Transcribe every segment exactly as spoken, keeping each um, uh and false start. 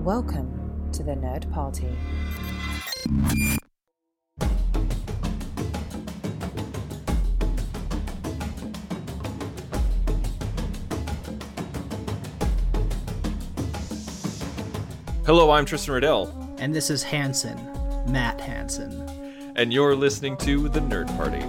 Welcome to the Nerd Party. Hello, I'm Tristan Riddell. And this is Hanson, Matt Hanson. And you're listening to The Nerd Party.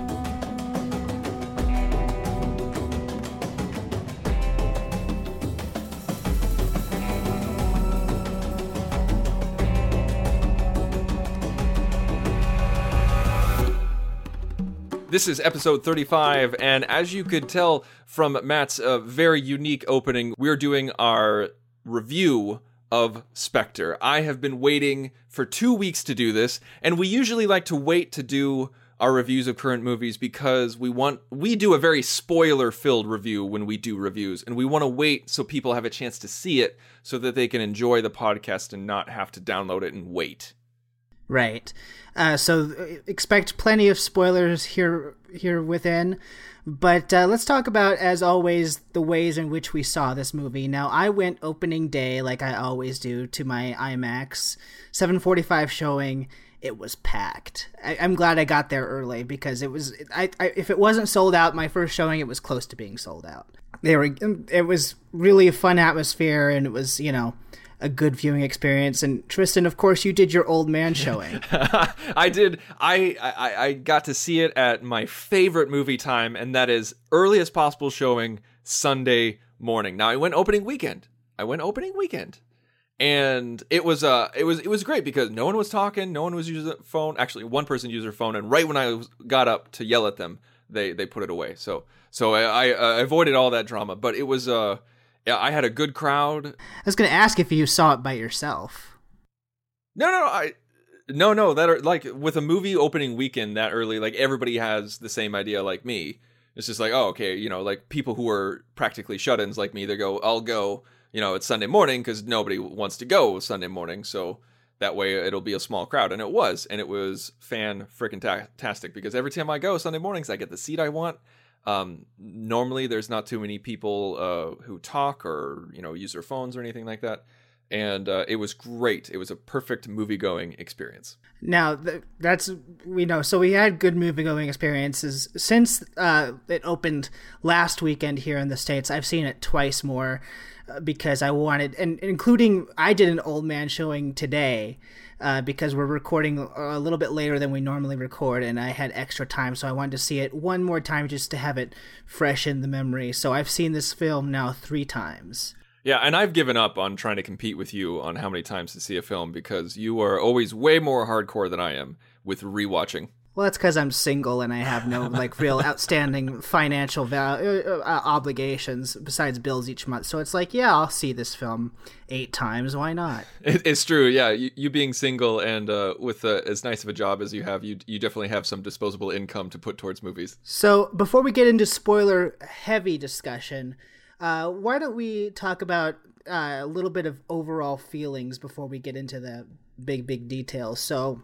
This is episode thirty-five, and as you could tell from Matt's uh, very unique opening, we're doing our review of Spectre. I have been waiting for two weeks to do this, and we usually like to wait to do our reviews of current movies because we want we do a very spoiler-filled review when we do reviews, and we want to wait so people have a chance to see it so that they can enjoy the podcast and not have to download it and wait. Right. Uh, so expect plenty of spoilers here here within. But uh, let's talk about, as always, the ways in which we saw this movie. Now, I went opening day, like I always do, to my IMAX seven forty-five showing. It was packed. I, I'm glad I got there early because it was. I, I if it wasn't sold out, my first showing, it was close to being sold out. They were. It was really a fun atmosphere, and it was, you know, a good viewing experience. And Tristan, of course, you did your old man showing. I did. I, I I got to see it at my favorite movie time, and that is earliest possible showing Sunday morning. Now I went opening weekend. I went opening weekend, and it was uh it was it was great because no one was talking, no one was using their phone. Actually, one person used their phone, and right when I was, got up to yell at them, they they put it away. So so I, I avoided all that drama. But it was uh. Yeah, I had a good crowd. I was going to ask if you saw it by yourself. No, no, no, I, no, no. That are, like with a movie opening weekend that early, like everybody has the same idea like me. It's just like, oh, okay, you know, like people who are practically shut-ins like me, they go, I'll go, you know, it's Sunday morning because nobody wants to go Sunday morning, so that way it'll be a small crowd. And it was, and it was fan-frickin-tastic because every time I go Sunday mornings, I get the seat I want. Um, normally there's not too many people, uh, who talk or, you know, use their phones or anything like that. And, uh, it was great. It was a perfect movie-going experience. Now th- that's, we know, so we had good movie-going experiences since, uh, it opened last weekend here in the States. I've seen it twice more uh, because I wanted, and including, I did an old man showing today, Uh, because we're recording a little bit later than we normally record, and I had extra time, so I wanted to see it one more time just to have it fresh in the memory. So I've seen this film now three times. Yeah, and I've given up on trying to compete with you on how many times to see a film because you are always way more hardcore than I am with rewatching. Well, that's because I'm single and I have no like real outstanding financial val- uh, uh, obligations besides bills each month. So it's like, yeah, I'll see this film eight times. Why not? It, it's true. Yeah, you, you being single and uh, with uh, as nice of a job as you have, you you definitely have some disposable income to put towards movies. So before we get into spoiler heavy discussion, uh, why don't we talk about uh, a little bit of overall feelings before we get into the big big details? So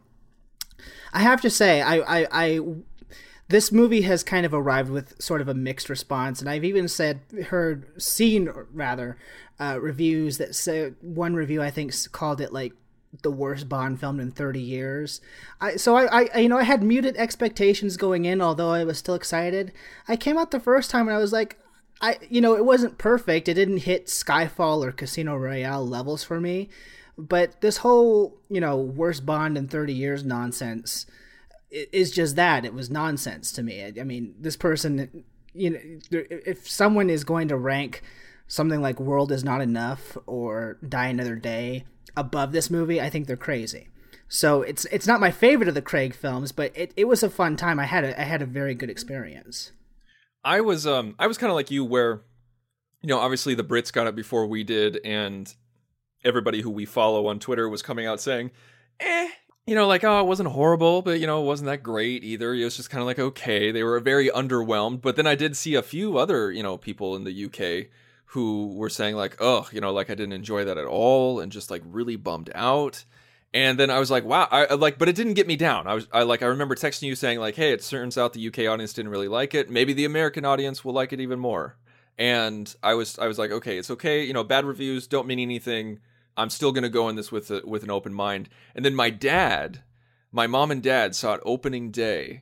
I have to say, I, I, I, this movie has kind of arrived with sort of a mixed response, and I've even said, heard, seen rather, uh, reviews that say, one review I think called it like the worst Bond film in thirty years. I, so I, I, you know, I had muted expectations going in, although I was still excited. I came out the first time and I was like, I, you know, it wasn't perfect. It didn't hit Skyfall or Casino Royale levels for me. But this whole, you know, worst Bond in thirty years nonsense is just that. It was nonsense to me. I mean, this person, you know, if someone is going to rank something like World Is Not Enough or Die Another Day above this movie, I think they're crazy. So it's it's not my favorite of the Craig films, but it, it was a fun time. I had a, I had a very good experience. I was um I was kind of like you where, you know, obviously the Brits got it before we did, and everybody who we follow on Twitter was coming out saying, eh, you know, like, oh, it wasn't horrible, but, you know, it wasn't that great either. It was just kind of like, okay, they were very underwhelmed. But then I did see a few other, you know, people in the U K who were saying like, oh, you know, like I didn't enjoy that at all and just like really bummed out. And then I was like, wow, I like, but it didn't get me down. I was, I like, I remember texting you saying like, hey, it turns out the U K audience didn't really like it. Maybe the American audience will like it even more. And I was, I was like, okay, it's okay. You know, bad reviews don't mean anything. I'm still going to go in this with a, with an open mind. And then my dad, my mom and dad saw it opening day,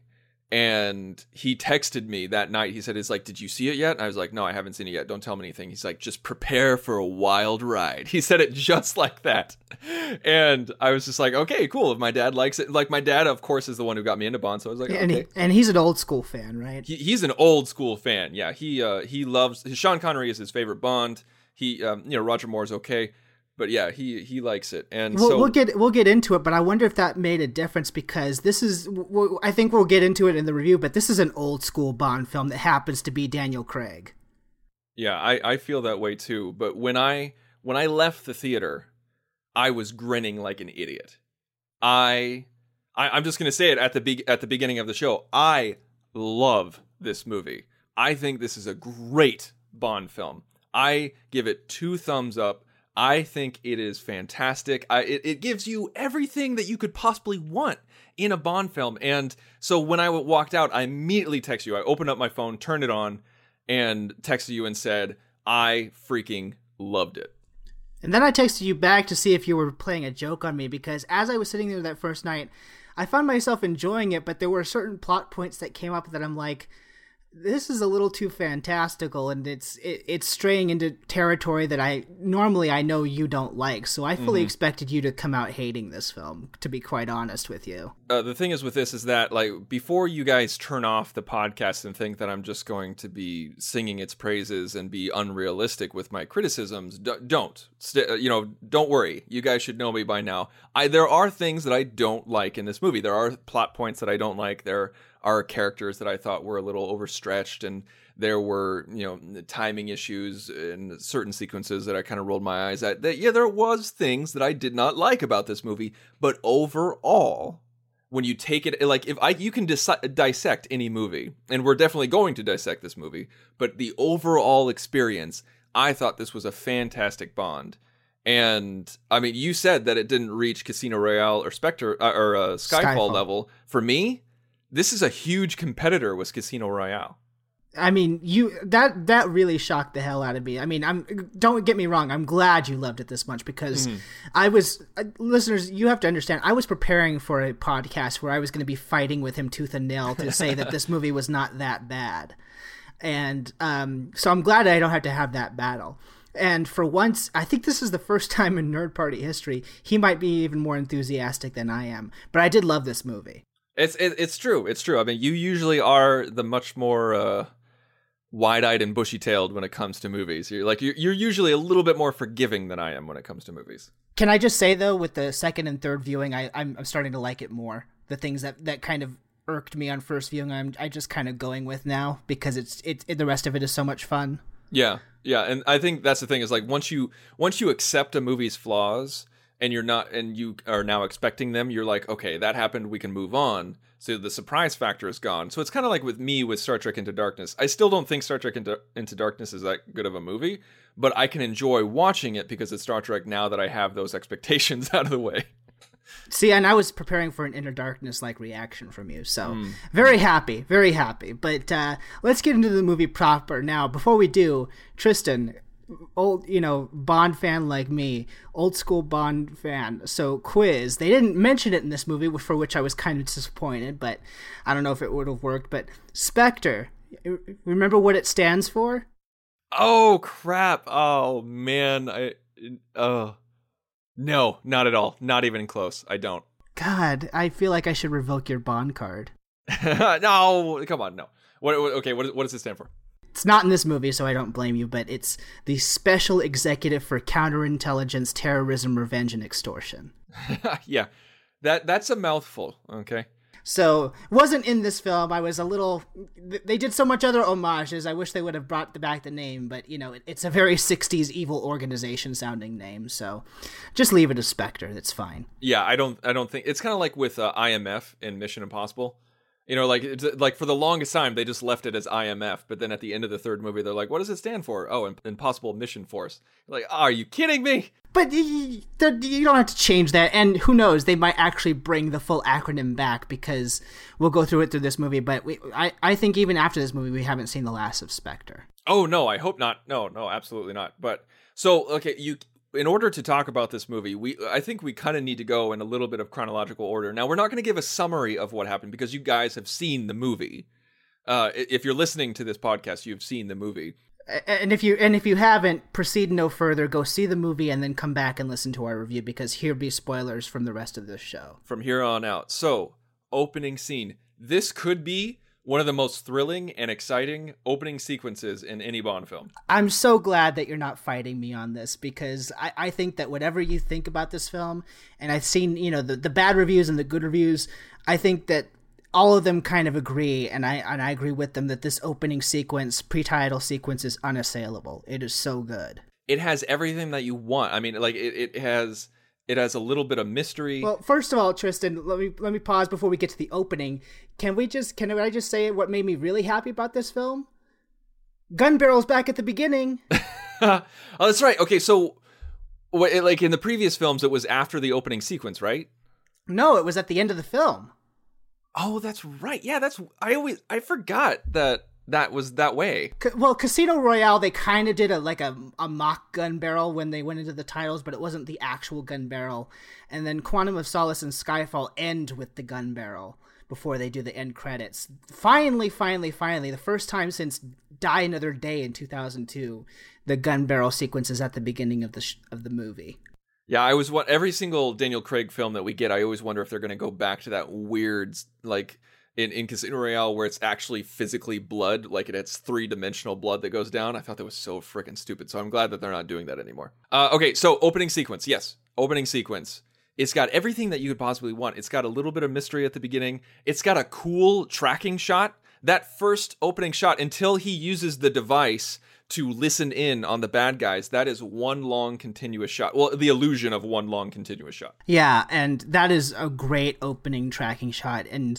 and he texted me that night. He said, it's like, did you see it yet? And I was like, no, I haven't seen it yet. Don't tell me anything. He's like, just prepare for a wild ride. He said it just like that. And I was just like, okay, cool. If my dad likes it. Like, my dad, of course, is the one who got me into Bond. So I was like, and okay. He, and he's an old school fan, right? He, he's an old school fan. Yeah, he uh, he loves, Sean Connery is his favorite Bond. He, um, you know, Roger Moore's okay. But yeah, he he likes it, and we'll, so we'll get we'll get into it. But I wonder if that made a difference, because this is we'll, I think we'll get into it in the review. But this is an old school Bond film that happens to be Daniel Craig. Yeah, I, I feel that way too. But when I when I left the theater, I was grinning like an idiot. I, I I'm just gonna say it at the be- at the beginning of the show. I love this movie. I think this is a great Bond film. I give it two thumbs up. I think it is fantastic. I, it, it gives you everything that you could possibly want in a Bond film. And so when I walked out, I immediately texted you. I opened up my phone, turned it on, and texted you and said, I freaking loved it. And then I texted you back to see if you were playing a joke on me, because as I was sitting there that first night, I found myself enjoying it, but there were certain plot points that came up that I'm like, this is a little too fantastical, and it's it, it's straying into territory that I normally I know you don't like. So I fully mm-hmm. expected you to come out hating this film, to be quite honest with you. Uh, the thing is with this is that, like, before you guys turn off the podcast and think that I'm just going to be singing its praises and be unrealistic with my criticisms, d- don't. St- you know, don't worry. You guys should know me by now. I there are things that I don't like in this movie. There are plot points that I don't like. There are characters that I thought were a little overstretched, and there were, you know, timing issues in certain sequences that I kind of rolled my eyes at. That, yeah, there was things that I did not like about this movie, but overall, when you take it, like, if I, you can dis- dissect any movie, and we're definitely going to dissect this movie, but the overall experience, I thought this was a fantastic Bond. And I mean, you said that it didn't reach Casino Royale or Spectre uh, or uh, Skyfall, Skyfall level. For me, this is a huge competitor with Casino Royale. I mean, you that that really shocked the hell out of me. I mean, I'm don't get me wrong. I'm glad you loved it this much, because mm-hmm. I was uh, listeners. You have to understand. I was preparing for a podcast where I was going to be fighting with him tooth and nail to say that this movie was not that bad, and um, so I'm glad I don't have to have that battle. And for once, I think this is the first time in Nerd Party history he might be even more enthusiastic than I am. But I did love this movie. It's it, it's true. It's true. I mean, you usually are the much more uh, wide-eyed and bushy-tailed when it comes to movies. You're like you're, you're usually a little bit more forgiving than I am when it comes to movies. Can I just say though, with the second and third viewing, I, I'm I'm starting to like it more. The things that, that kind of irked me on first viewing, I'm I just kind of going with now, because it's it's it, the rest of it is so much fun. Yeah, yeah, and I think that's the thing is, like, once you once you accept a movie's flaws, and you're not, and you are now expecting them, you're like, okay, that happened, we can move on. So the surprise factor is gone. So it's kind of like with me with Star Trek Into Darkness. I still don't think Star Trek Into, Into Darkness is that good of a movie, but I can enjoy watching it because it's Star Trek now that I have those expectations out of the way. See, and I was preparing for an Into Darkness-like reaction from you, so mm. very happy, very happy. But uh, let's get into the movie proper now. Before we do, Tristan, old, you know, Bond fan like me, old school Bond fan. So quiz. They didn't mention it in this movie, for which I was kind of disappointed, but I don't know if it would have worked. But Spectre, remember what it stands for? Oh crap! Oh man, I oh no, not at all. Not even close. I don't. God, I feel like I should revoke your Bond card. No, come on, no. What? Okay, what, what does it stand for? It's not in this movie, so I don't blame you, but it's the Special Executive for Counterintelligence, Terrorism, Revenge, and Extortion. Yeah, that that's a mouthful, okay? So, it wasn't in this film. I was a little... They did so much other homages. I wish they would have brought back the name, but, you know, it, it's a very sixties evil organization-sounding name, so just leave it as Spectre. It's fine. Yeah, I don't I don't think... It's kind of like with uh, I M F in Mission Impossible. You know, like, it's, like for the longest time, they just left it as I M F, but then at the end of the third movie, they're like, what does it stand for? Oh, Impossible Mission Force. You're like, oh, are you kidding me? But you, you don't have to change that, and who knows, they might actually bring the full acronym back, because we'll go through it through this movie, but we, I, I think even after this movie, we haven't seen the last of Spectre. Oh, no, I hope not. No, no, absolutely not. But, so, okay, you... in order to talk about this movie, we I think we kind of need to go in a little bit of chronological order. Now, we're not going to give a summary of what happened because you guys have seen the movie. Uh, if you're listening to this podcast, you've seen the movie. And if you and if you haven't, proceed no further. Go see the movie and then come back and listen to our review, because here be spoilers from the rest of this show. From here on out. So, opening scene. This could be one of the most thrilling and exciting opening sequences in any Bond film. I'm so glad that you're not fighting me on this, because I, I think that whatever you think about this film, and I've seen, you know, the, the bad reviews and the good reviews, I think that all of them kind of agree, and I and I agree with them, that this opening sequence, pre-title sequence, is unassailable. It is so good. It has everything that you want. I mean, like, it, it has... It has a little bit of mystery. Well, first of all, Tristan, let me let me pause before we get to the opening. Can we just can I just say what made me really happy about this film? Gun barrels back at the beginning. Oh, that's right. Okay, so like in the previous films, it was after the opening sequence, right? No, it was at the end of the film. Oh, that's right. Yeah, that's I always I forgot that that was that way. Well, Casino Royale, they kind of did a like a, a mock gun barrel when they went into the titles, but it wasn't the actual gun barrel. And then Quantum of Solace and Skyfall end with the gun barrel before they do the end credits. Finally, finally, finally, the first time since Die Another Day in two thousand two, the gun barrel sequence is at the beginning of the sh- of the movie. Yeah, I was what every single Daniel Craig film that we get, I always wonder if they're going to go back to that weird, like, In, in Casino Royale, where it's actually physically blood, like it's three-dimensional blood that goes down. I thought that was so freaking stupid, so I'm glad that they're not doing that anymore. Uh, okay, so opening sequence. Yes, opening sequence. It's got everything that you could possibly want. It's got a little bit of mystery at the beginning. It's got a cool tracking shot. That first opening shot, until he uses the device to listen in on the bad guys, that is one long continuous shot. Well, the illusion of one long continuous shot. Yeah, and that is a great opening tracking shot, and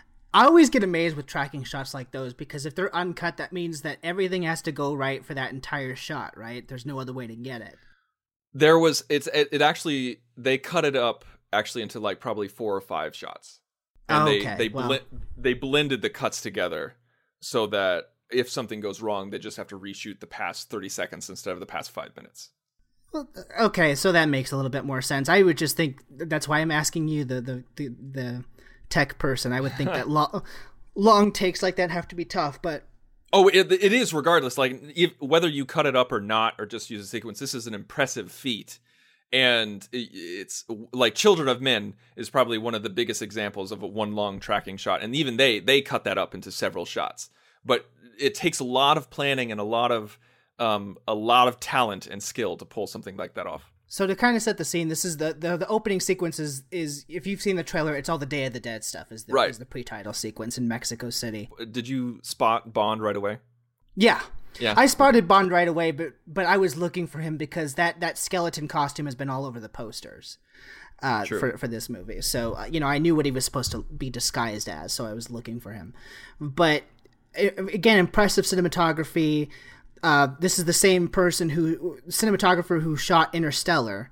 I always get amazed with tracking shots like those, because if they're uncut, that means that everything has to go right for that entire shot, right? There's no other way to get it. There was, it's, it, it actually, they cut it up actually into like probably four or five shots. And oh, they, okay. they, well. bl- they blended the cuts together so that if something goes wrong, they just have to reshoot the past thirty seconds instead of the past five minutes. Well, okay, so that makes a little bit more sense. I would just think, that's why I'm asking you, the, the, the, the tech person. I would think that lo- long takes like that have to be tough, but oh, it, it is regardless. Like, if, whether you cut it up or not, or just use a sequence, this is an impressive feat. And it, it's like Children of Men is probably one of the biggest examples of a one long tracking shot, and even they they cut that up into several shots. But it takes a lot of planning and a lot of um a lot of talent and skill to pull something like that off. So to kind of set the scene, this is the, the, the opening sequence is, is, if you've seen the trailer, it's all the Day of the Dead stuff is the, right. is the pre-title sequence in Mexico City. Did you spot Bond right away? Yeah. Yeah. I spotted Bond right away, but but I was looking for him because that, that skeleton costume has been all over the posters uh, for, for this movie. So, uh, you know, I knew what he was supposed to be disguised as, so I was looking for him. But, again, impressive cinematography. Uh, this is the same person who, cinematographer who shot Interstellar,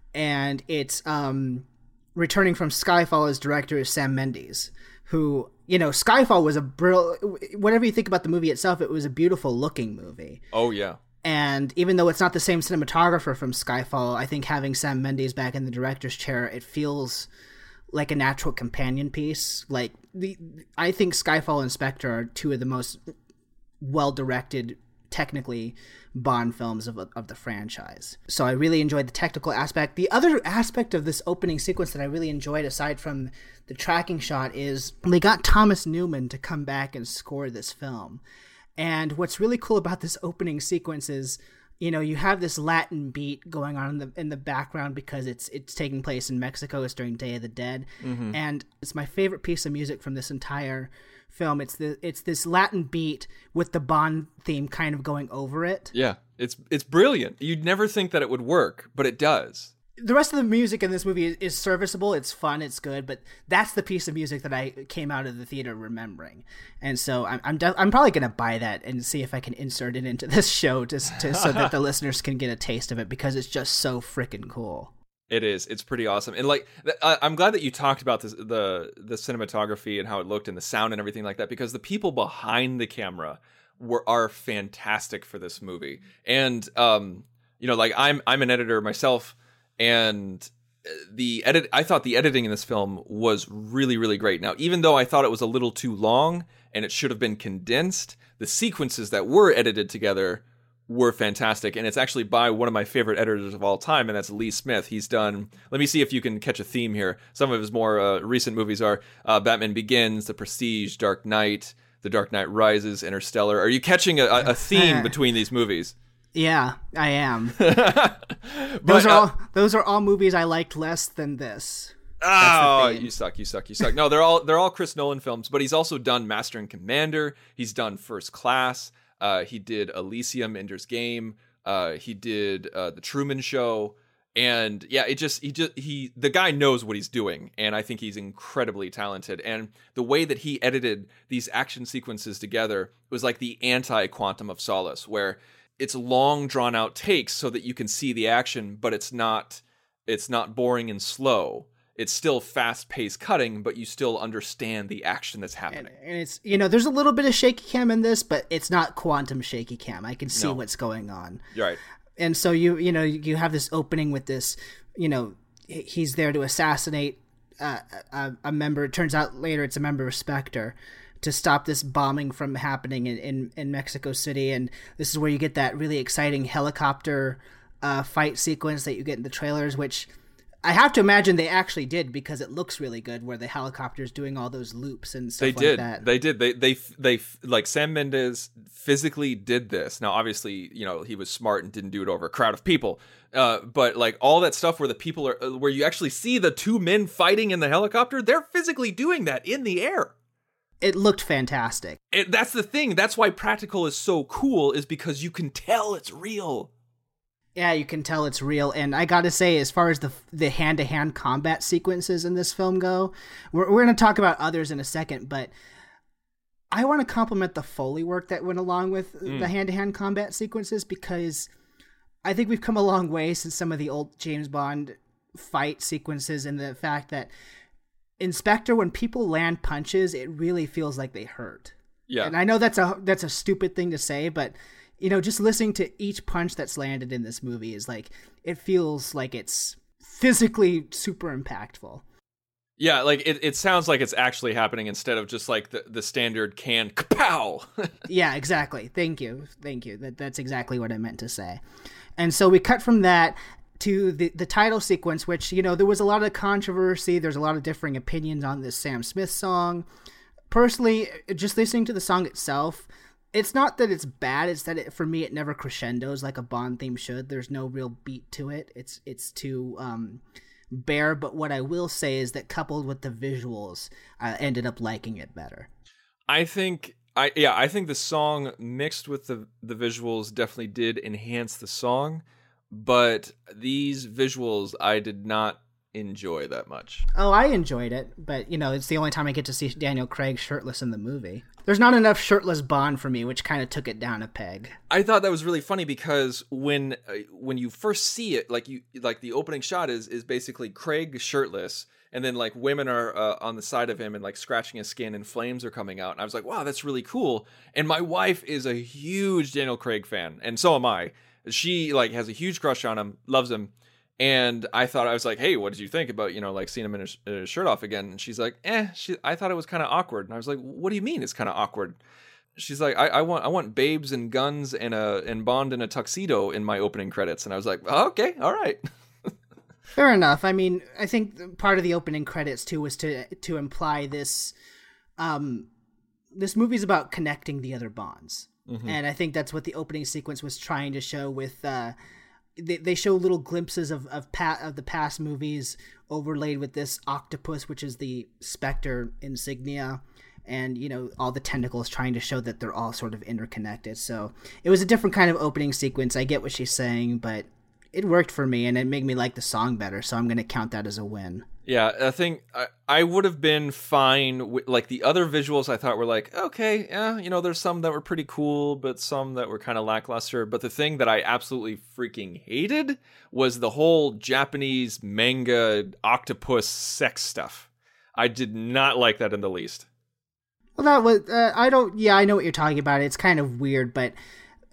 and it's um, returning from Skyfall as director is Sam Mendes, who, you know, Skyfall was a brill. Whatever you think about the movie itself, it was a beautiful looking movie. Oh yeah. And even though it's not the same cinematographer from Skyfall, I think having Sam Mendes back in the director's chair, it feels like a natural companion piece. Like the, I think Skyfall and Spectre are two of the most well directed, technically, Bond films of of the franchise. So I really enjoyed the technical aspect. The other aspect of this opening sequence that I really enjoyed, aside from the tracking shot, is they got Thomas Newman to come back and score this film. And what's really cool about this opening sequence is, you know, you have this Latin beat going on in the in the background because it's it's taking place in Mexico. It's during Day of the Dead, mm-hmm. and it's my favorite piece of music from this entire film. It's the it's this Latin beat with the Bond theme kind of going over it. Yeah, it's it's brilliant. You'd never think that it would work, but it does. The rest of the music in this movie is, is serviceable. It's fun. It's good. But that's the piece of music that I came out of the theater remembering. And so I'm I'm, de- I'm probably going to buy that and see if I can insert it into this show just to, so that the listeners can get a taste of it, because it's just so freaking cool. It is. It's pretty awesome. And like, I'm glad that you talked about this, the the cinematography and how it looked and the sound and everything like that, because the people behind the camera were are fantastic for this movie. And um, you know, like I'm I'm an editor myself, and the edit I thought the editing in this film was really, really great. Now, even though I thought it was a little too long and it should have been condensed, the sequences that were edited together were fantastic. And it's actually by one of my favorite editors of all time, and that's Lee Smith. He's done, let me see if you can catch a theme here. Some of his more uh, recent movies are uh, Batman Begins, The Prestige, Dark Knight, The Dark Knight Rises, Interstellar. Are you catching a, a theme between these movies? Yeah, I am. but, those are uh, all those are all movies I liked less than this. Oh, you suck, you suck, you suck. No, they're all they're all Chris Nolan films, but he's also done Master and Commander. He's done First Class. Uh, he did Elysium, Ender's Game. Uh, he did uh, The Truman Show. And yeah, it just he just he the guy knows what he's doing, and I think he's incredibly talented. And the way that he edited these action sequences together was like the anti-Quantum of Solace, where it's long drawn out takes so that you can see the action, but it's not it's not boring and slow. It's still fast-paced cutting, but you still understand the action that's happening. And, and it's, you know, there's a little bit of shaky cam in this, but it's not quantum shaky cam. I can see No. what's going on. You're right. And so you you know you have this opening with this, you know, he's there to assassinate uh, a, a member. It turns out later it's a member of Spectre, to stop this bombing from happening in, in, in Mexico City. And this is where you get that really exciting helicopter uh, fight sequence that you get in the trailers, which I have to imagine they actually did, because it looks really good, where the helicopter's doing all those loops and stuff They like did. that. They did. They they they like Sam Mendes physically did this. Now, obviously, you know, he was smart and didn't do it over a crowd of people. Uh, but like all that stuff where the people are, where you actually see the two men fighting in the helicopter, they're physically doing that in the air. It looked fantastic. It, that's the thing. That's why practical is so cool, is because you can tell it's real. Yeah, you can tell it's real. And I gotta say, as far as the the hand-to-hand combat sequences in this film go, we're, we're going to talk about others in a second, but I want to compliment the Foley work that went along with Mm. the hand-to-hand combat sequences, because I think we've come a long way since some of the old James Bond fight sequences, and the fact that in Spectre, when people land punches, it really feels like they hurt. Yeah. And I know that's a that's a stupid thing to say, but you know, just listening to each punch that's landed in this movie is like, it feels like it's physically super impactful. Yeah, like it, it sounds like it's actually happening instead of just like the, the standard canned kapow. Yeah, exactly. Thank you. Thank you. That that's exactly what I meant to say. And so we cut from that to the, the title sequence, which, you know, there was a lot of controversy. There's a lot of differing opinions on this Sam Smith song. Personally, just listening to the song itself, it's not that it's bad. It's that it, for me, it never crescendos like a Bond theme should. There's no real beat to it. It's it's too um, bare. But what I will say is that coupled with the visuals, I ended up liking it better. I think I yeah, I think the song mixed with the the visuals definitely did enhance the song, but these visuals I did not enjoy that much. Oh, I enjoyed it, but you know, it's the only time I get to see Daniel Craig shirtless in the movie. There's not enough shirtless Bond for me, which kind of took it down a peg. I thought that was really funny because when uh, when you first see it, like you like the opening shot is is basically Craig shirtless, and then like women are uh, on the side of him and like scratching his skin, and flames are coming out. And I was like, wow, that's really cool. And my wife is a huge Daniel Craig fan, and so am I. She like has a huge crush on him, loves him. And I thought, I was like, hey, what did you think about, you know, like seeing him in his, in his shirt off again? And she's like, eh, she, I thought it was kind of awkward. And I was like, what do you mean it's kind of awkward? She's like, I, I want I want babes and guns and a and Bond in a tuxedo in my opening credits. And I was like, oh, okay, all right. Fair enough. I mean, I think part of the opening credits too was to to imply this, um, this movie's about connecting the other Bonds, mm-hmm. and I think that's what the opening sequence was trying to show. With uh, they they show little glimpses of of, pa- of the past movies overlaid with this octopus, which is the Spectre insignia. And, you know, all the tentacles trying to show that they're all sort of interconnected. So it was a different kind of opening sequence. I get what she's saying, but it worked for me and it made me like the song better. So I'm going to count that as a win. Yeah, I think I, I would have been fine with, like, the other visuals I thought were like, okay, yeah, you know, there's some that were pretty cool, but some that were kind of lackluster. But the thing that I absolutely freaking hated was the whole Japanese manga octopus sex stuff. I did not like that in the least. Well, that was, uh, I don't, yeah, I know what you're talking about. It's kind of weird, but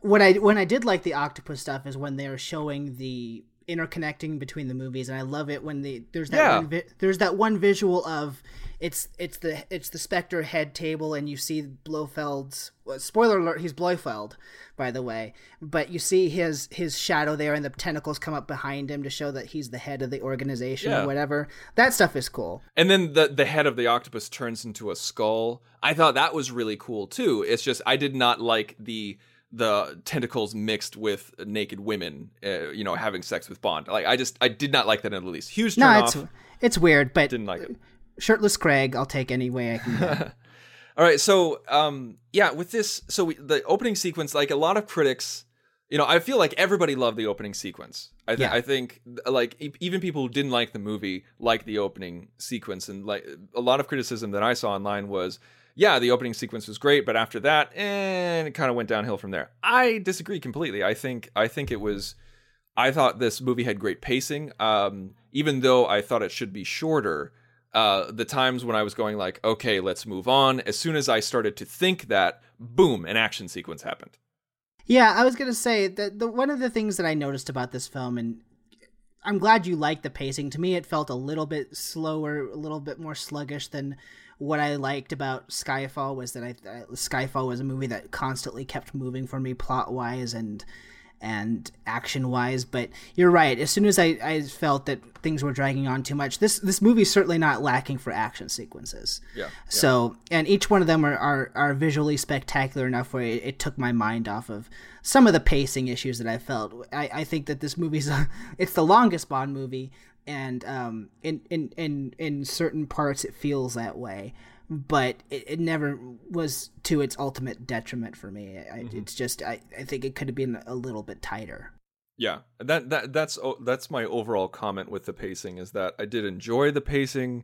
what I when I did like the octopus stuff is when they are showing the interconnecting between the movies, and I love it when the there's that Yeah. one vi- there's that one visual of it's it's the it's the Spectre head table, and you see Blofeld's well, spoiler alert, he's Blofeld, by the way, but you see his his shadow there, and the tentacles come up behind him to show that he's the head of the organization Yeah. or whatever. That stuff is cool. And then the the head of the octopus turns into a skull. I thought that was really cool too. It's just I did not like the the tentacles mixed with naked women, uh, you know, having sex with Bond. Like I just I did not like that in the least. Huge turn No, off. it's it's weird, but Didn't like it. shirtless Craig, I'll take any way I can get. All right, so um, yeah, with this, so we, the opening sequence, like a lot of critics, you know, I feel like everybody loved the opening sequence. I, th- Yeah. I think, like, e- even people who didn't like the movie liked the opening sequence, and like a lot of criticism that I saw online was, yeah, the opening sequence was great, but after that, and it kind of went downhill from there. I disagree completely. I think, I think it was, I thought this movie had great pacing, um, even though I thought it should be shorter. Uh, the times when I was going like, okay, let's move on. As soon as I started to think that, boom, an action sequence happened. Yeah, I was gonna say that the one of the things that I noticed about this film, and I'm glad you liked the pacing. To me, it felt a little bit slower, a little bit more sluggish than what I liked about Skyfall. Was that I uh, Skyfall was a movie that constantly kept moving for me plot wise and and action wise. But you're right. As soon as I, I felt that things were dragging on too much, this this movie's certainly not lacking for action sequences. Yeah. yeah. So, and each one of them are, are, are visually spectacular enough where it, it took my mind off of some of the pacing issues that I felt. I, I think that this movie's, it's the longest Bond movie, and um, in, in, in, in certain parts it feels that way, but it, it never was to its ultimate detriment for me. I, Mm-hmm. It's just, I, I think it could have been a little bit tighter. Yeah, that that that's oh, that's my overall comment with the pacing is that I did enjoy the pacing,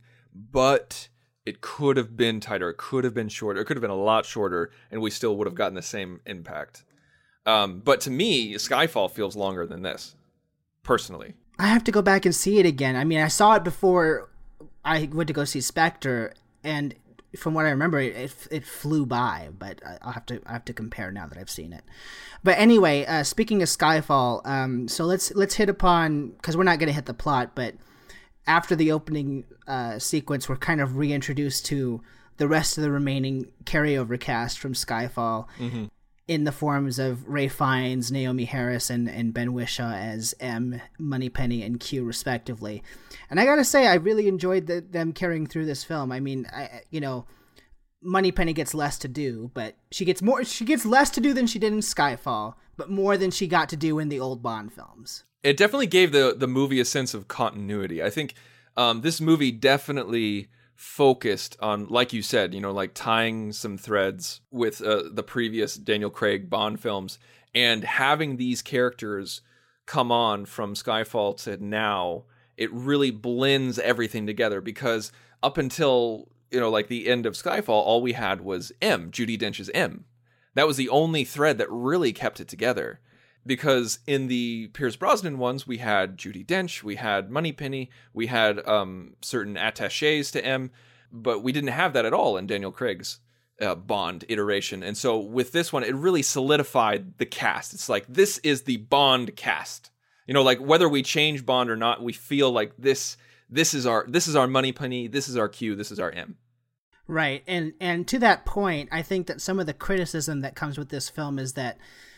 but it could have been tighter. It could have been shorter. It could have been a lot shorter, and we still would have gotten the same impact. Um, but to me, Skyfall feels longer than this, personally. I have to go back and see it again. I mean, I saw it before I went to go see Spectre, and from what I remember, it it, it flew by. But I'll have to I have to compare now that I've seen it. But anyway, uh, speaking of Skyfall, um, so let's let's hit upon, because we're not going to hit the plot, but after the opening uh, sequence, we're kind of reintroduced to the rest of the remaining carryover cast from Skyfall. Mm-hmm. In the forms of Ray Fiennes, Naomi Harris, and, and Ben Whishaw as M, Moneypenny, and Q, respectively. And I gotta say, I really enjoyed the, them carrying through this film. I mean, I, you know, Moneypenny gets less to do, but she gets more. She gets less to do than she did in Skyfall, but more than she got to do in the old Bond films. It definitely gave the the movie a sense of continuity. I think um, this movie definitely focused on, like you said, you know, like tying some threads with uh, the previous Daniel Craig Bond films, and having these characters come on from Skyfall to now. It really blends everything together, because up until, you know, like the end of Skyfall, all we had was M, Judi Dench's M. That was the only thread that really kept it together. Because in the Pierce Brosnan ones, we had Judi Dench, we had Moneypenny, we had um, certain attachés to M, but we didn't have that at all in Daniel Craig's uh, Bond iteration. And so with this one, it really solidified the cast. It's like, this is the Bond cast. You know, like whether we change Bond or not, we feel like this this is our this is our Moneypenny, this is our Q, this is our M. Right, and and to that point, I think that some of the criticism that comes with this film is that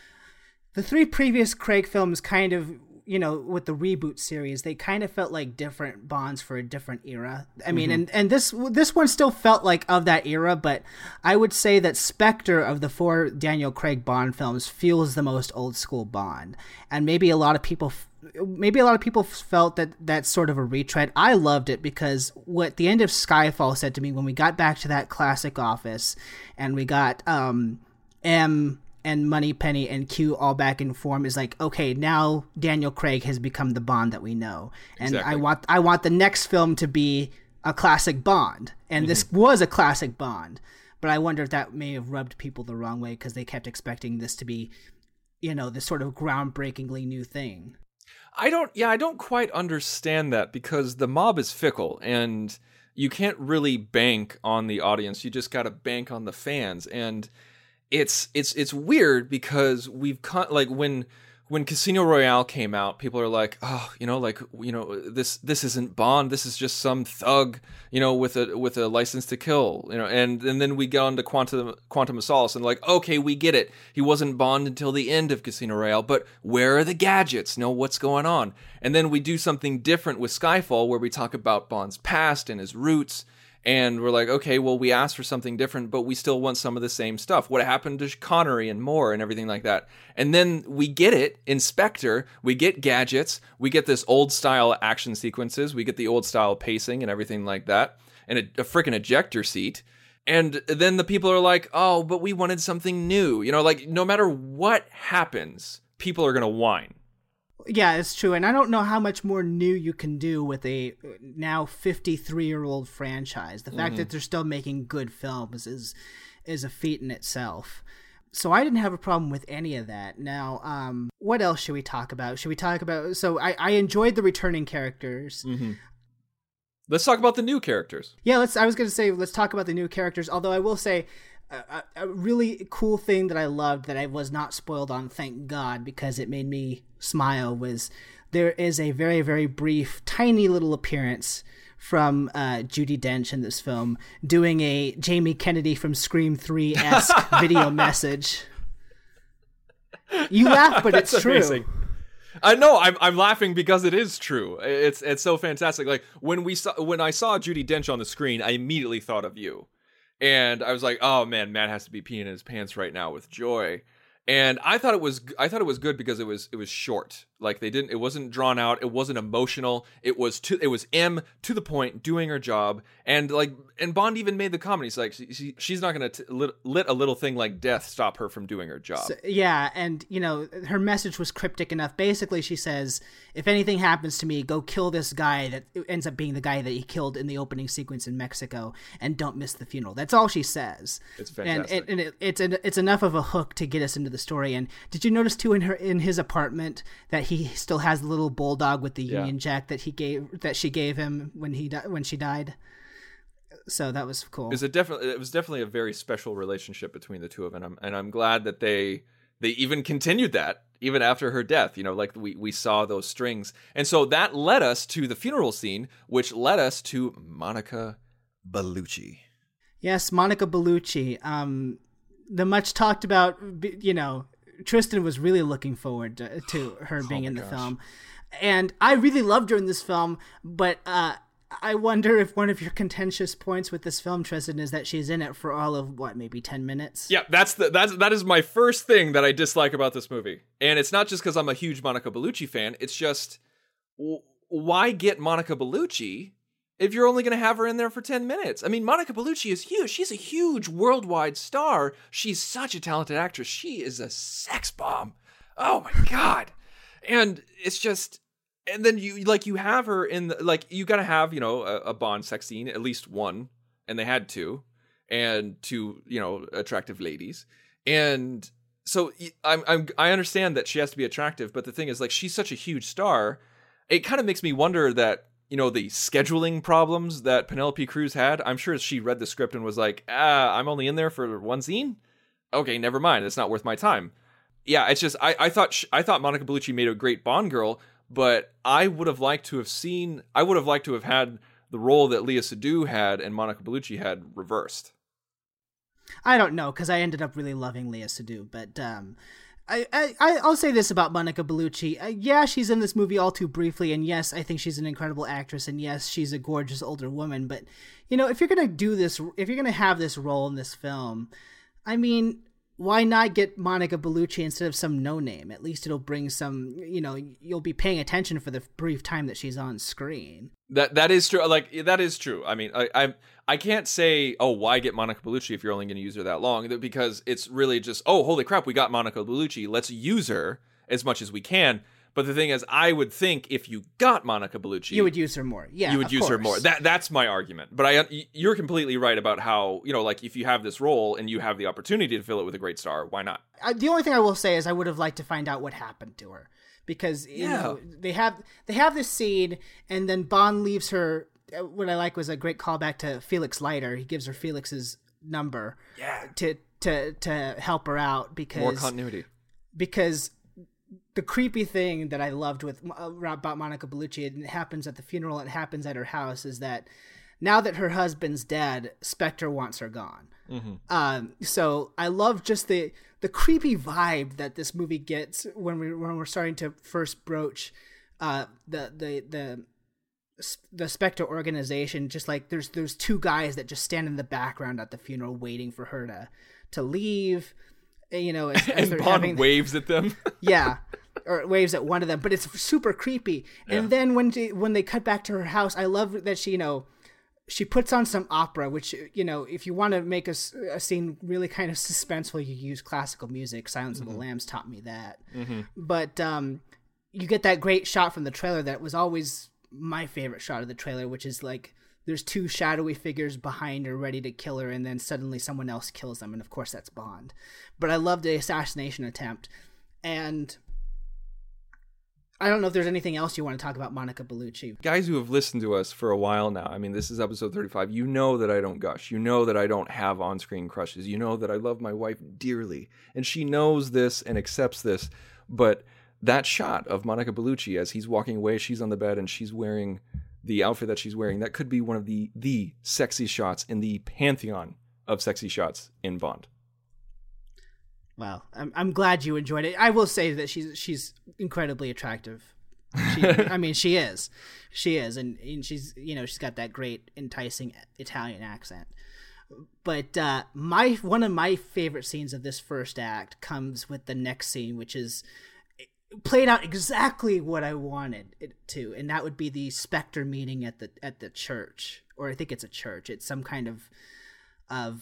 the three previous Craig films kind of, you know, with the reboot series, they kind of felt like different Bonds for a different era. I mean, mm-hmm. and, and this this one still felt like of that era, but I would say that Spectre of the four Daniel Craig Bond films feels the most old school Bond. And maybe a lot of people maybe a lot of people felt that that's sort of a retread. I loved it because what the end of Skyfall said to me when we got back to that classic office and we got um, M and Moneypenny and Q all back in form is like, okay, now Daniel Craig has become the Bond that we know. And exactly. I want I want the next film to be a classic Bond. And mm-hmm. this was a classic Bond. But I wonder if that may have rubbed people the wrong way because they kept expecting this to be, you know, this sort of groundbreakingly new thing. I don't, yeah, I don't quite understand that, because the mob is fickle and you can't really bank on the audience. You just got to bank on the fans. And it's it's it's weird because we've con- like when when Casino Royale came out, people are like, oh, you know, like, you know, this this isn't Bond. This is just some thug, you know, with a with a license to kill, you know. And and then we go into Quantum Quantum of Solace and like, okay, we get it. He wasn't Bond until the end of Casino Royale, but where are the gadgets? Know what's going on? And then we do something different with Skyfall, where we talk about Bond's past and his roots. And we're like, okay, well, we asked for something different, but we still want some of the same stuff. What happened to Connery and Moore and everything like that? And then we get it in Spectre. We get gadgets. We get this old-style action sequences. We get the old-style pacing and everything like that. And a, a freaking ejector seat. And then the people are like, oh, but we wanted something new. You know, like, no matter what happens, people are going to whine. Yeah, it's true. And I don't know how much more new you can do with a now fifty-three-year-old franchise. The fact mm-hmm. that they're still making good films is is a feat in itself. So I didn't have a problem with any of that. Now, um, what else should we talk about? Should we talk about... So I, I enjoyed the returning characters. Mm-hmm. Let's talk about the new characters. Yeah, let's. I was going to say, let's talk about the new characters. Although I will say... A, a really cool thing that I loved that I was not spoiled on, thank God, because it made me smile, was there is a very, very brief, tiny little appearance from uh, Judi Dench in this film doing a Jamie Kennedy from Scream three-esque video message. You laugh, but it's true. Amazing. I know I'm I'm laughing because it is true. It's it's so fantastic. Like when we saw when I saw Judi Dench on the screen, I immediately thought of you. And I was like, oh man, Matt has to be peeing in his pants right now with joy. And I thought it was I thought it was good because it was it was short. Like they didn't it wasn't drawn out, it wasn't emotional. It was to it was M to the point, doing her job. And like and Bond even made the comment. He's like she, she, she's not going to lit, lit a little thing like death stop her from doing her job. So, yeah, and you know, her message was cryptic enough. Basically, she says, if anything happens to me, go kill this guy that ends up being the guy that he killed in the opening sequence in Mexico, and don't miss the funeral. That's all she says. It's fantastic. And, and it, it's an, it's enough of a hook to get us into the story. And did you notice too in her in his apartment that he still has the little bulldog with the yeah. Union Jack that he gave that she gave him when he di- when she died? So that was cool. It was a definitely it was definitely a very special relationship between the two of them, and I'm, and I'm glad that they they even continued that even after her death. You know, like we we saw those strings, and so that led us to the funeral scene, which led us to Monica Bellucci. Yes, Monica Bellucci. Um, the much talked about, you know, Tristan was really looking forward to, to her being oh in the gosh. film, and I really loved her in this film, but. Uh, I wonder if one of your contentious points with this film, Tristan, is that she's in it for all of what, maybe ten minutes? Yeah, that's the that's that is my first thing that I dislike about this movie, and it's not just because I'm a huge Monica Bellucci fan. It's just w- why get Monica Bellucci if you're only going to have her in there for ten minutes? I mean, Monica Bellucci is huge. She's a huge worldwide star. She's such a talented actress. She is a sex bomb. Oh my god, and it's just. And then you like you have her in the, like you gotta have you know a, a Bond sex scene, at least one, and they had two, and two you know attractive ladies, and so I'm I'm I understand that she has to be attractive, but the thing is like she's such a huge star, it kind of makes me wonder that you know the scheduling problems that Penelope Cruz had. I'm sure she read the script and was like, ah, I'm only in there for one scene. Okay, never mind, it's not worth my time. Yeah, it's just I I thought she, I thought Monica Bellucci made a great Bond girl. But I would have liked to have seen, I would have liked to have had the role that Léa Seydoux had and Monica Bellucci had reversed. I don't know, because I ended up really loving Léa Seydoux. But um, I, I, I'll say this about Monica Bellucci. Uh, yeah, she's in this movie all too briefly. And yes, I think she's an incredible actress. And yes, she's a gorgeous older woman. But, you know, if you're going to do this, if you're going to have this role in this film, I mean... why not get Monica Bellucci instead of some no-name? At least it'll bring some, you know, you'll be paying attention for the brief time that she's on screen. That That is true. Like, that is true. I mean, I I, I can't say, oh, why get Monica Bellucci if you're only going to use her that long? Because it's really just, oh, holy crap, we got Monica Bellucci. Let's use her as much as we can. But the thing is, I would think if you got Monica Bellucci, you would use her more. Yeah, you would use course. her more. That that's my argument. But I, you're completely right about how you know, like if you have this role and you have the opportunity to fill it with a great star, why not? I, the only thing I will say is I would have liked to find out what happened to her, because you yeah. know they have they have this scene and then Bond leaves her. What I like was a great callback to Felix Leiter. He gives her Felix's number. Yeah. To to to help her out because more continuity. Because the creepy thing that I loved with uh, about Monica Bellucci, and it happens at the funeral, it happens at her house, is that now that her husband's dead, Spectre wants her gone. Mm-hmm. Um, so I love just the the creepy vibe that this movie gets when we when we're starting to first broach uh, the the the the Spectre organization. Just like there's there's two guys that just stand in the background at the funeral waiting for her to to leave. You know, as, as and Bond having, waves at them. Yeah, or waves at one of them, but it's super creepy. Yeah. And then when she, when they cut back to her house, I love that she, you know, she puts on some opera, which, you know, if you want to make a, a scene really kind of suspenseful, you use classical music. Silence mm-hmm. of the Lambs taught me that. Mm-hmm. But um, you get that great shot from the trailer that was always my favorite shot of the trailer, which is like there's two shadowy figures behind her ready to kill her, and then suddenly someone else kills them, and of course that's Bond. But I love the assassination attempt, and I don't know if there's anything else you want to talk about Monica Bellucci. Guys who have listened to us for a while now, I mean, this is episode thirty-five, you know that I don't gush. You know that I don't have on-screen crushes. You know that I love my wife dearly, and she knows this and accepts this. But that shot of Monica Bellucci as he's walking away, she's on the bed, and she's wearing the outfit that she's wearing, that could be one of the the sexy shots in the pantheon of sexy shots in Bond. Well, I'm I'm glad you enjoyed it. I will say that she's she's incredibly attractive. She, I mean, she is, she is, and, and she's you know she's got that great enticing Italian accent. But uh, my one of my favorite scenes of this first act comes with the next scene, which is played out exactly what I wanted it to, and that would be the Spectre meeting at the at the church, or I think it's a church. It's some kind of of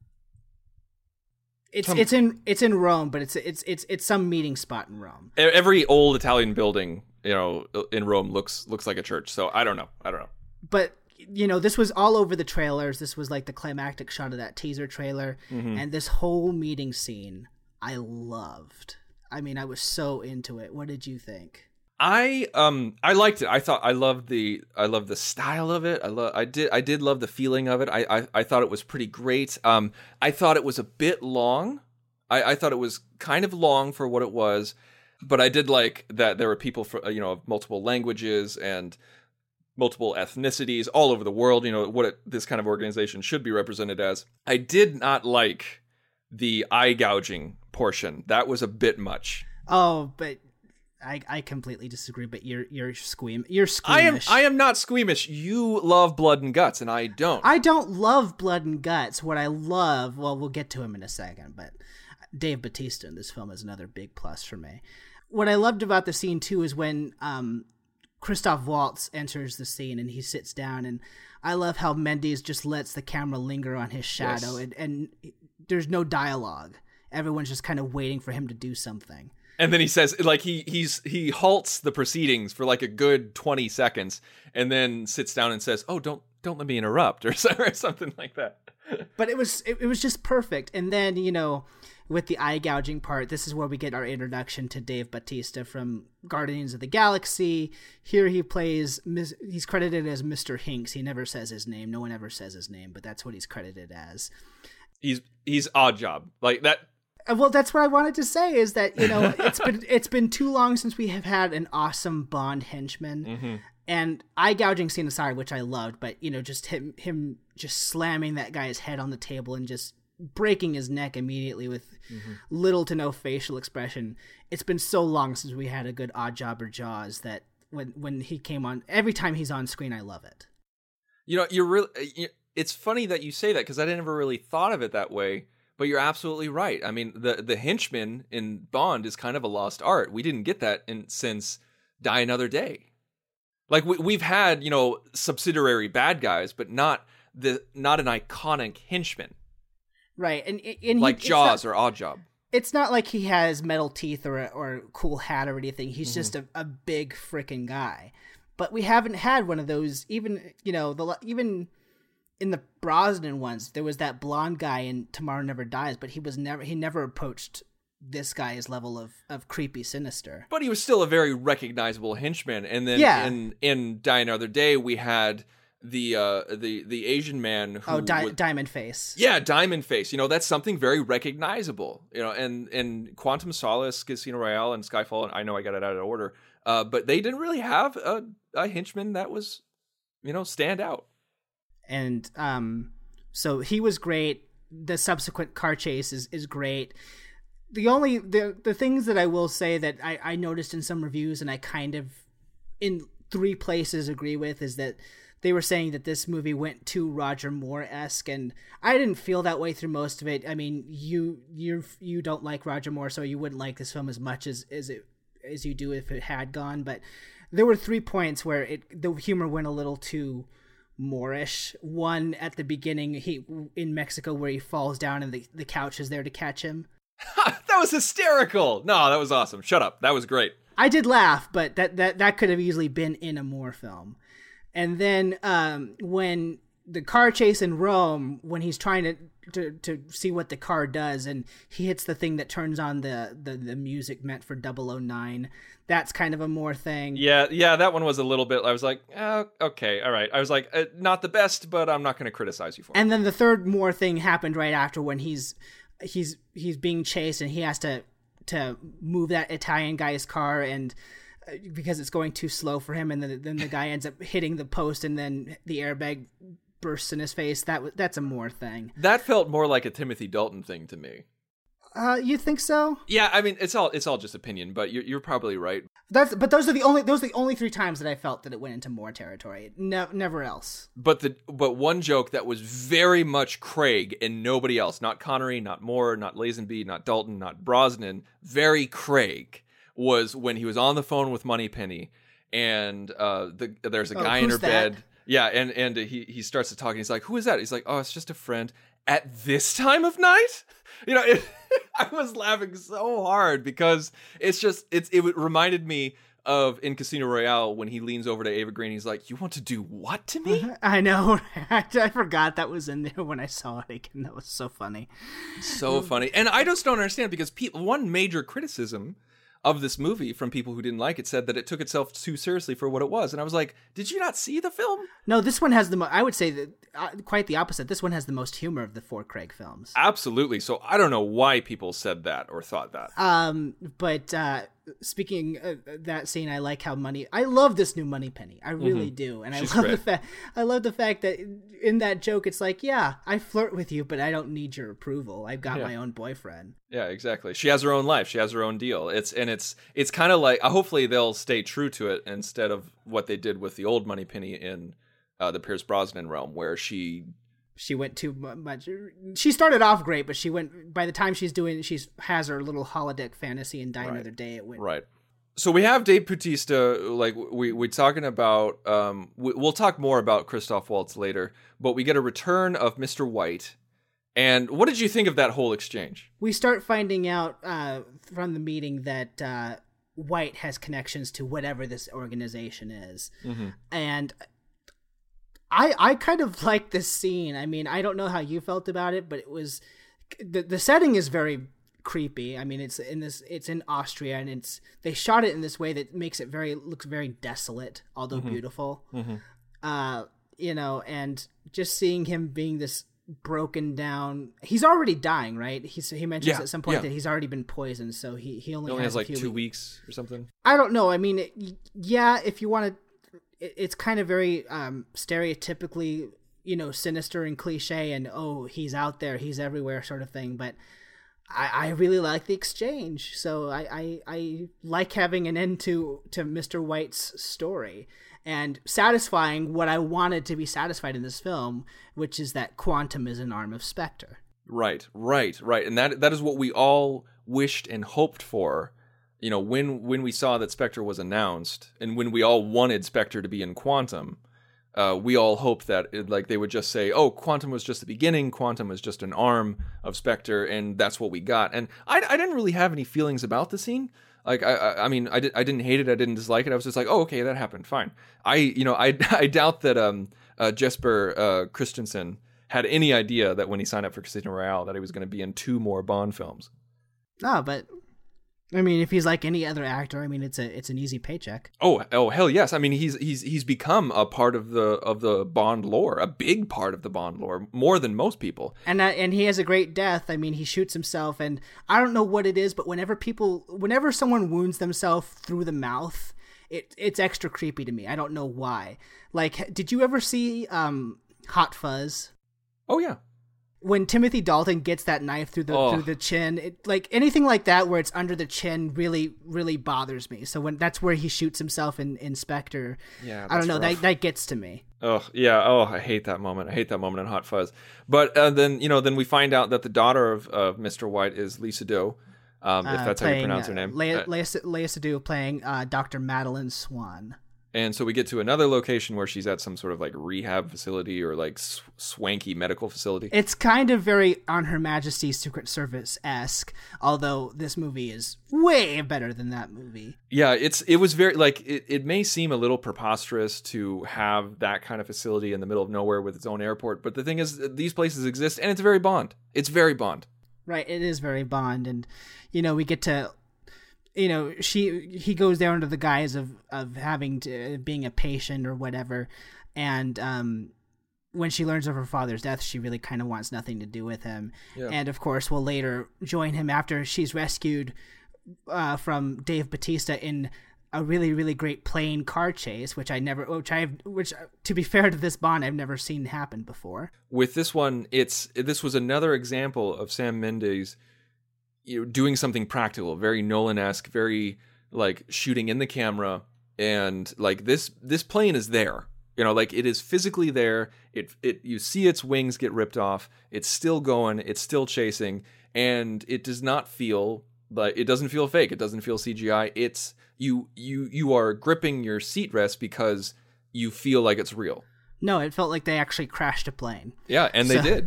it's some, it's in it's in Rome, but it's it's it's it's some meeting spot in Rome. Every old Italian building, you know, in Rome looks looks like a church. So I don't know, I don't know. But you know, this was all over the trailers. This was like the climactic shot of that teaser trailer, mm-hmm. and this whole meeting scene I loved. I mean, I was so into it. What did you think? I um I liked it. I thought I loved the I loved the style of it. I love I did I did love the feeling of it. I I, I thought it was pretty great. Um, I thought it was a bit long. I, I thought it was kind of long for what it was, but I did like that there were people for you know of multiple languages and multiple ethnicities all over the world. You know what it, this kind of organization should be represented as. I did not like the eye gouging portion. That was a bit much. Oh, but I I completely disagree. But you're you're squeam you're squeamish. I am I am not squeamish. You love blood and guts, and I don't. I don't love blood and guts. What I love, well, we'll get to him in a second. But Dave Bautista in this film is another big plus for me. What I loved about the scene too is when um, Christoph Waltz enters the scene and he sits down, and I love how Mendes just lets the camera linger on his shadow, yes. and and there's no dialogue. Everyone's just kind of waiting for him to do something. And then he says, like, he he's he halts the proceedings for like a good twenty seconds, and then sits down and says, "Oh, don't don't let me interrupt," or something like that. But it was it, it was just perfect. And then you know, with the eye gouging part, this is where we get our introduction to Dave Bautista from Guardians of the Galaxy. Here he plays, he's credited as Mister Hinks. He never says his name. No one ever says his name, but that's what he's credited as. He's he's odd job like that. Well, that's what I wanted to say is that, you know, it's been it's been too long since we have had an awesome Bond henchman. Mm-hmm. And eye gouging scene aside, which I loved, but, you know, just him, him just slamming that guy's head on the table and just breaking his neck immediately with mm-hmm. little to no facial expression. It's been so long since we had a good Odd Job or Jaws that when, when he came on, every time he's on screen, I love it. You know, you're really, you, it's funny that you say that because I never really thought of it that way. But you're absolutely right. I mean, the the henchman in Bond is kind of a lost art. We didn't get that in, since Die Another Day. Like we, we've had, you know, subsidiary bad guys, but not the not an iconic henchman. Right, and, and like he, Jaws not, or Odd Job. It's not like he has metal teeth or a, or a cool hat or anything. He's mm-hmm. just a, a big freaking guy. But we haven't had one of those. Even you know the even. In the Brosnan ones, there was that blonde guy in Tomorrow Never Dies, but he was never he never approached this guy's level of, of creepy sinister. But he was still a very recognizable henchman. And then yeah. in in Die Another Day, we had the uh, the the Asian man who Oh, Di- was, Diamond Face. yeah, Diamond Face. You know, that's something very recognizable. You know, and and Quantum Solace, Casino Royale, and Skyfall. I know I got it out of order, uh, but they didn't really have a, a henchman that was, you know, stand out. And um, so he was great. The subsequent car chase is, is great. The only the the things that I will say that I, I noticed in some reviews, and I kind of in three places agree with, is that they were saying that this movie went too Roger Moore-esque, and I didn't feel that way through most of it. I mean, you you you don't like Roger Moore, so you wouldn't like this film as much as as it as you do if it had gone. But there were three points where it the humor went a little too Moorish. One at the beginning, he in Mexico, where he falls down and the the couch is there to catch him. That was hysterical. No, that was awesome. Shut up. That was great. I did laugh, but that that that could have easily been in a Moore film. And then um, when the car chase in Rome, when he's trying to, to to see what the car does, and he hits the thing that turns on the, the, the music meant for double oh nine, that's kind of a Moore thing. Yeah, yeah, that one was a little bit, I was like, oh, okay, all right. I was like, uh, not the best, but I'm not going to criticize you for it. And then the third Moore thing happened right after, when he's he's he's being chased and he has to to move that Italian guy's car, and because it's going too slow for him, and then then the guy ends up hitting the post, and then the airbag bursts in his face. That that's a Moore thing. That felt more like a Timothy Dalton thing to me. Uh, you think so? Yeah, I mean, it's all it's all just opinion, but you're you're probably right. That's but those are the only those are the only three times that I felt that it went into Moore territory. No, never else. But the but one joke that was very much Craig and nobody else, not Connery, not Moore, not Lazenby, not Dalton, not Brosnan, very Craig, was when he was on the phone with Moneypenny, and uh, the, there's a guy oh, in her that? bed. Yeah, and and he he starts to talk, and he's like, "Who is that?" He's like, "Oh, it's just a friend." At this time of night, you know, it, I was laughing so hard because it's just it's it reminded me of in Casino Royale when he leans over to Ava Green. He's like, "You want to do what to me?" I know. I forgot that was in there when I saw it again. That was so funny. So funny, and I just don't understand because people. One major criticism of this movie from people who didn't like it said that it took itself too seriously for what it was, and I was like, did you not see the film? No, this one has the mo- I would say that uh, quite the opposite. This one has the most humor of the four Craig films. Absolutely. So I don't know why people said that or thought that. Um, but uh, speaking of that scene, I like how Money. I love this new Moneypenny. I really mm-hmm. do, and She's I love great. the fact. I love the fact that in that joke, it's like, yeah, I flirt with you, but I don't need your approval. I've got yeah. my own boyfriend. Yeah, exactly. She has her own life. She has her own deal. It's and it's it's kind of like. Hopefully, they'll stay true to it instead of what they did with the old Moneypenny in uh, the Pierce Brosnan realm, where she. She went too much. She started off great, but she went. By the time she's doing, she's has her little holodeck fantasy and Die right. Another Day. It went right. So we have Dave Bautista. Like we we're talking about. Um, we, we'll talk more about Christoph Waltz later, but we get a return of Mister White. And what did you think of that whole exchange? We start finding out uh, from the meeting that uh, White has connections to whatever this organization is, mm-hmm. and. I, I kind of like this scene. I mean, I don't know how you felt about it, but it was the the setting is very creepy. I mean, it's in this it's in Austria, and it's they shot it in this way that makes it very looks very desolate, although mm-hmm. beautiful. Mm-hmm. Uh, you know, and just seeing him being this broken down. He's already dying, right? He's, he mentions yeah, at some point yeah. that he's already been poisoned, so he he only, he only has, has like a few two weeks. weeks or something. I don't know. I mean, it, yeah, if you want to. It's kind of very um, stereotypically, you know, sinister and cliche and, oh, he's out there, he's everywhere sort of thing. But I, I really like the exchange. So I, I, I like having an end to, to Mister White's story and satisfying what I wanted to be satisfied in this film, which is that Quantum is an arm of Spectre. Right, right, right. And that that is what we all wished and hoped for. You know, when when we saw that Spectre was announced, and when we all wanted Spectre to be in Quantum, uh, we all hoped that it, like they would just say, "Oh, Quantum was just the beginning. Quantum was just an arm of Spectre," and that's what we got. And I, I didn't really have any feelings about the scene. Like I, I, I mean, I, did, I didn't hate it. I didn't dislike it. I was just like, "Oh, okay, that happened. Fine." I, you know, I, I doubt that um, uh, Jesper uh, Christensen had any idea that when he signed up for Casino Royale that he was going to be in two more Bond films. No, but. I mean, if he's like any other actor, I mean, it's a it's an easy paycheck. Oh, oh, hell yes! I mean, he's he's he's become a part of the of the Bond lore, a big part of the Bond lore, more than most people. And uh, and he has a great death. I mean, he shoots himself, and I don't know what it is, but whenever people, whenever someone wounds themselves through the mouth, it it's extra creepy to me. I don't know why. Like, did you ever see um, Hot Fuzz? Oh yeah. When Timothy Dalton gets that knife through the oh. through the chin, it, like anything like that where it's under the chin really really bothers me. So when that's where he shoots himself in Inspector, yeah, I don't know, rough. that that gets to me. Oh yeah, oh I hate that moment. I hate that moment in Hot Fuzz. But uh, then you know, then we find out that the daughter of uh, Mister White is Lea Seydoux, um, if that's uh, playing, how you pronounce her name. Uh, Lea, Lea, Lea Seydoux playing uh, Doctor Madeline Swan. And so we get to another location where she's at some sort of like rehab facility or like sw- swanky medical facility. It's kind of very On Her Majesty's Secret Service-esque, although this movie is way better than that movie. Yeah, it's it was very like it, it may seem a little preposterous to have that kind of facility in the middle of nowhere with its own airport, but the thing is these places exist and it's very Bond. It's very Bond. Right, it is very Bond, and you know, we get to You know, she he goes there under the guise of, of having to being a patient or whatever, and um, when she learns of her father's death, she really kind of wants nothing to do with him, yeah. And of course, will later join him after she's rescued uh, from Dave Bautista in a really really great plane car chase, which I never, which I which to be fair to this Bond, I've never seen happen before. With this one, it's this was another example of Sam Mendes, you know, doing something practical, very Nolan-esque, very like shooting in the camera, and like this this plane is there, you know, like it is physically there. It it you see its wings get ripped off. It's still going. It's still chasing, and it does not feel like it doesn't feel fake. It doesn't feel C G I. It's you you you are gripping your seat rest because you feel like it's real. No, it felt like they actually crashed a plane. Yeah, and they so- did.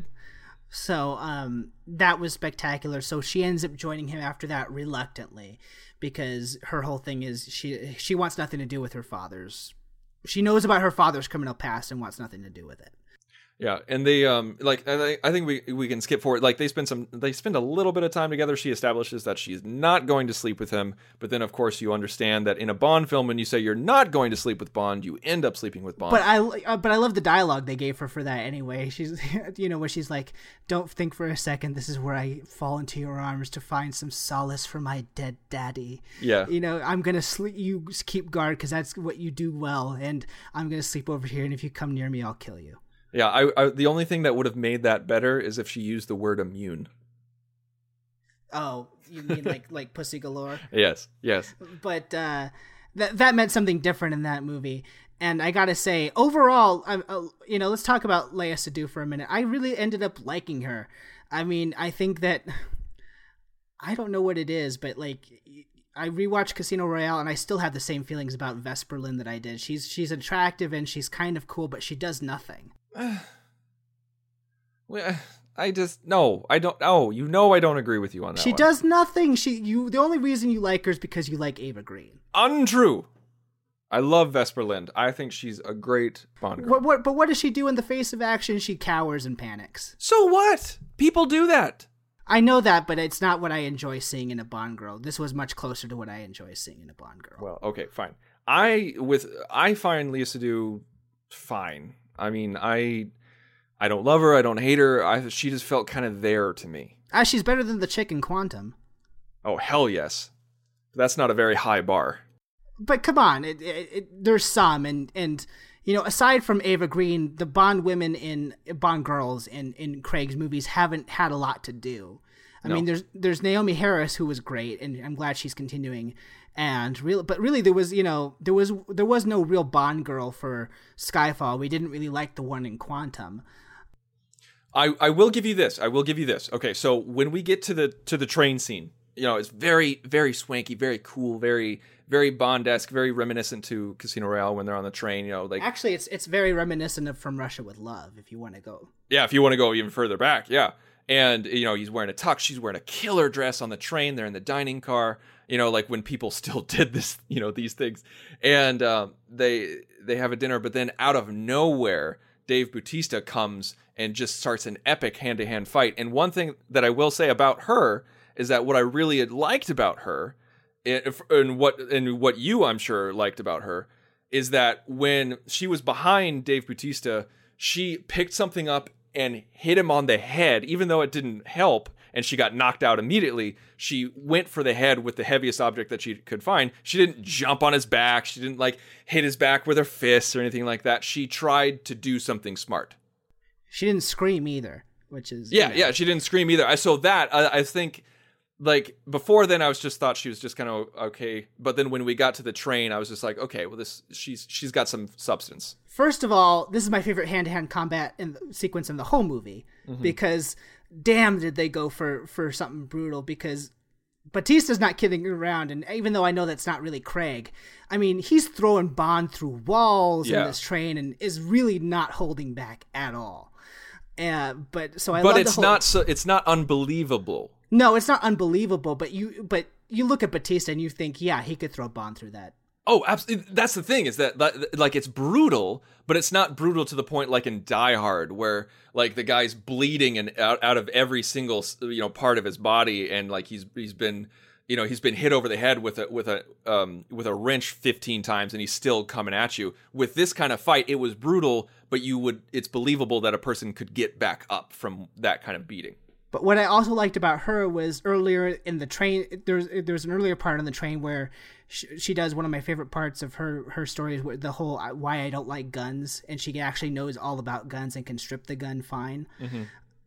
So um, that was spectacular. So she ends up joining him after that reluctantly, because her whole thing is she she wants nothing to do with her father's. She knows about her father's criminal past and wants nothing to do with it. Yeah, and they um like I, I think we we can skip forward. Like they spend some they spend a little bit of time together. She establishes that she's not going to sleep with him, but then of course you understand that in a Bond film, when you say you're not going to sleep with Bond, you end up sleeping with Bond. But I uh, but I love the dialogue they gave her for that anyway. She's you know where she's like, "Don't think for a second this is where I fall into your arms to find some solace for my dead daddy." Yeah, you know, I'm gonna sleep. You keep guard because that's what you do well, and I'm gonna sleep over here. And if you come near me, I'll kill you. Yeah, I, I the only thing that would have made that better is if she used the word immune. Oh, you mean like like pussy galore? Yes, yes. But uh, that that meant something different in that movie, and I gotta say, overall, uh, you know, let's talk about Lea Seydoux for a minute. I really ended up liking her. I mean, I think that I don't know what it is, but like. I rewatched Casino Royale and I still have the same feelings about Vesper Lynd that I did. She's she's attractive and she's kind of cool, but she does nothing. well, I just no, I don't. Oh, you know, I don't agree with you on that. She one. does nothing. She you. The only reason you like her is because you like Ava Green. Untrue. I love Vesper Lynd. I think she's a great Bond girl. What, what, but what does she do in the face of action? She cowers and panics. So what? People do that. I know that, but it's not what I enjoy seeing in a Bond girl. This was much closer to what I enjoy seeing in a Bond girl. Well, okay, fine. I with I find Lea Seydoux fine. I mean, I I don't love her. I don't hate her. I she just felt kind of there to me. Ah, she's better than the chick in Quantum. Oh hell yes. That's not a very high bar. But come on, it, it, it, there's some, and and you know, aside from Ava Green, the Bond women in Bond girls in, in Craig's movies haven't had a lot to do. I no. mean, there's there's Naomi Harris, who was great, and I'm glad she's continuing. And real, but really, there was you know there was there was no real Bond girl for Skyfall. We didn't really like the one in Quantum. I, I will give you this. I will give you this. Okay, so when we get to the to the train scene, you know, it's very very swanky, very cool, very. Very Bond-esque, very reminiscent to Casino Royale when they're on the train, you know, like actually it's it's very reminiscent of From Russia with Love, if you want to go. Yeah, if you want to go even further back, yeah. And you know, he's wearing a tux, she's wearing a killer dress on the train, they're in the dining car, you know, like when people still did this, you know, these things. And um, they they have a dinner, but then out of nowhere, Dave Bautista comes and just starts an epic hand-to-hand fight. And one thing that I will say about her is that what I really liked about her and, and what and what you, I'm sure, liked about her is that when she was behind Dave Bautista, she picked something up and hit him on the head, even though it didn't help, and she got knocked out immediately. She went for the head with the heaviest object that she could find. She didn't jump on his back. She didn't like hit his back with her fists or anything like that. She tried to do something smart. She didn't scream either, which is... Yeah, you know. yeah, she didn't scream either. I So that, I, I think, like, before then I was just thought she was just kind of okay. But then when we got to the train, I was just like, okay, well, this she's she's got some substance. First of all, this is my favorite hand-to-hand combat in the sequence in the whole movie, mm-hmm. because damn did they go for, for something brutal, because Bautista's not kidding around, and even though I know that's not really Craig, I mean, he's throwing Bond through walls yeah. in this train and is really not holding back at all. Uh, but so I but love it's the whole... not so it's not unbelievable. No, it's not unbelievable, but you but you look at Bautista and you think, yeah, he could throw Bond through that. Oh, absolutely. That's the thing is that, like, it's brutal, but it's not brutal to the point like in Die Hard where, like, the guy's bleeding and out, out of every single, you know, part of his body, and like he's he's been, you know, he's been hit over the head with a with a um with a wrench fifteen times, and he's still coming at you. With this kind of fight, it was brutal, but you would it's believable that a person could get back up from that kind of beating. But what I also liked about her was earlier in the train, there's there's an earlier part on the train where she, she does one of my favorite parts of her, her story, is the whole why I don't like guns, and she actually knows all about guns and can strip the gun fine. Mm-hmm.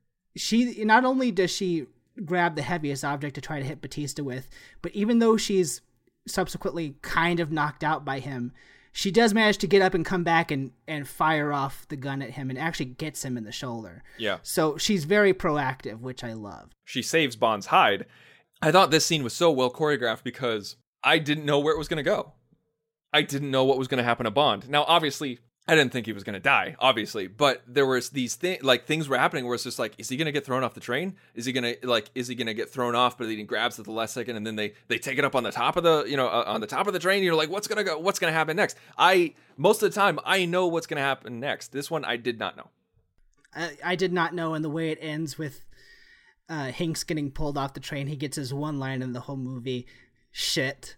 She not only does she grab the heaviest object to try to hit Bautista with, but even though she's subsequently kind of knocked out by him, she does manage to get up and come back and, and fire off the gun at him and actually gets him in the shoulder. Yeah. So she's very proactive, which I love. She saves Bond's hide. I thought this scene was so well choreographed because I didn't know where it was going to go. I didn't know what was going to happen to Bond. Now, obviously, I didn't think he was going to die, obviously, but there was these things, like things were happening where it's just like, is he going to get thrown off the train? Is he going to like, is he going to get thrown off? But then he grabs at the last second, and then they they take it up on the top of the, you know, uh, on the top of the train. You're like, what's gonna go? What's gonna happen next? I most of the time I know what's gonna happen next. This one I did not know. I, I did not know, and the way it ends with uh, Hinks getting pulled off the train, he gets his one line in the whole movie. Shit.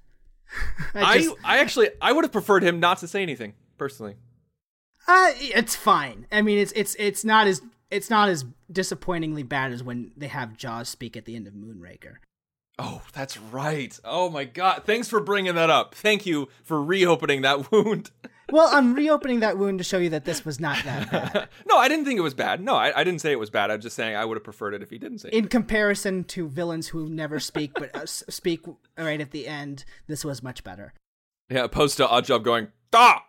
I just, I, I actually I would have preferred him not to say anything personally. Uh, it's fine. I mean, it's it's it's not as it's not as disappointingly bad as when they have Jaws speak at the end of Moonraker. Oh, that's right. Oh my God! Thanks for bringing that up. Thank you for reopening that wound. Well, I'm reopening that wound to show you that this was not that bad. No, I didn't think it was bad. No, I, I didn't say it was bad. I'm just saying I would have preferred it if he didn't say it. In comparison to villains who never speak but uh, speak right at the end, this was much better. Yeah, opposed to Oddjob going, "Ah!"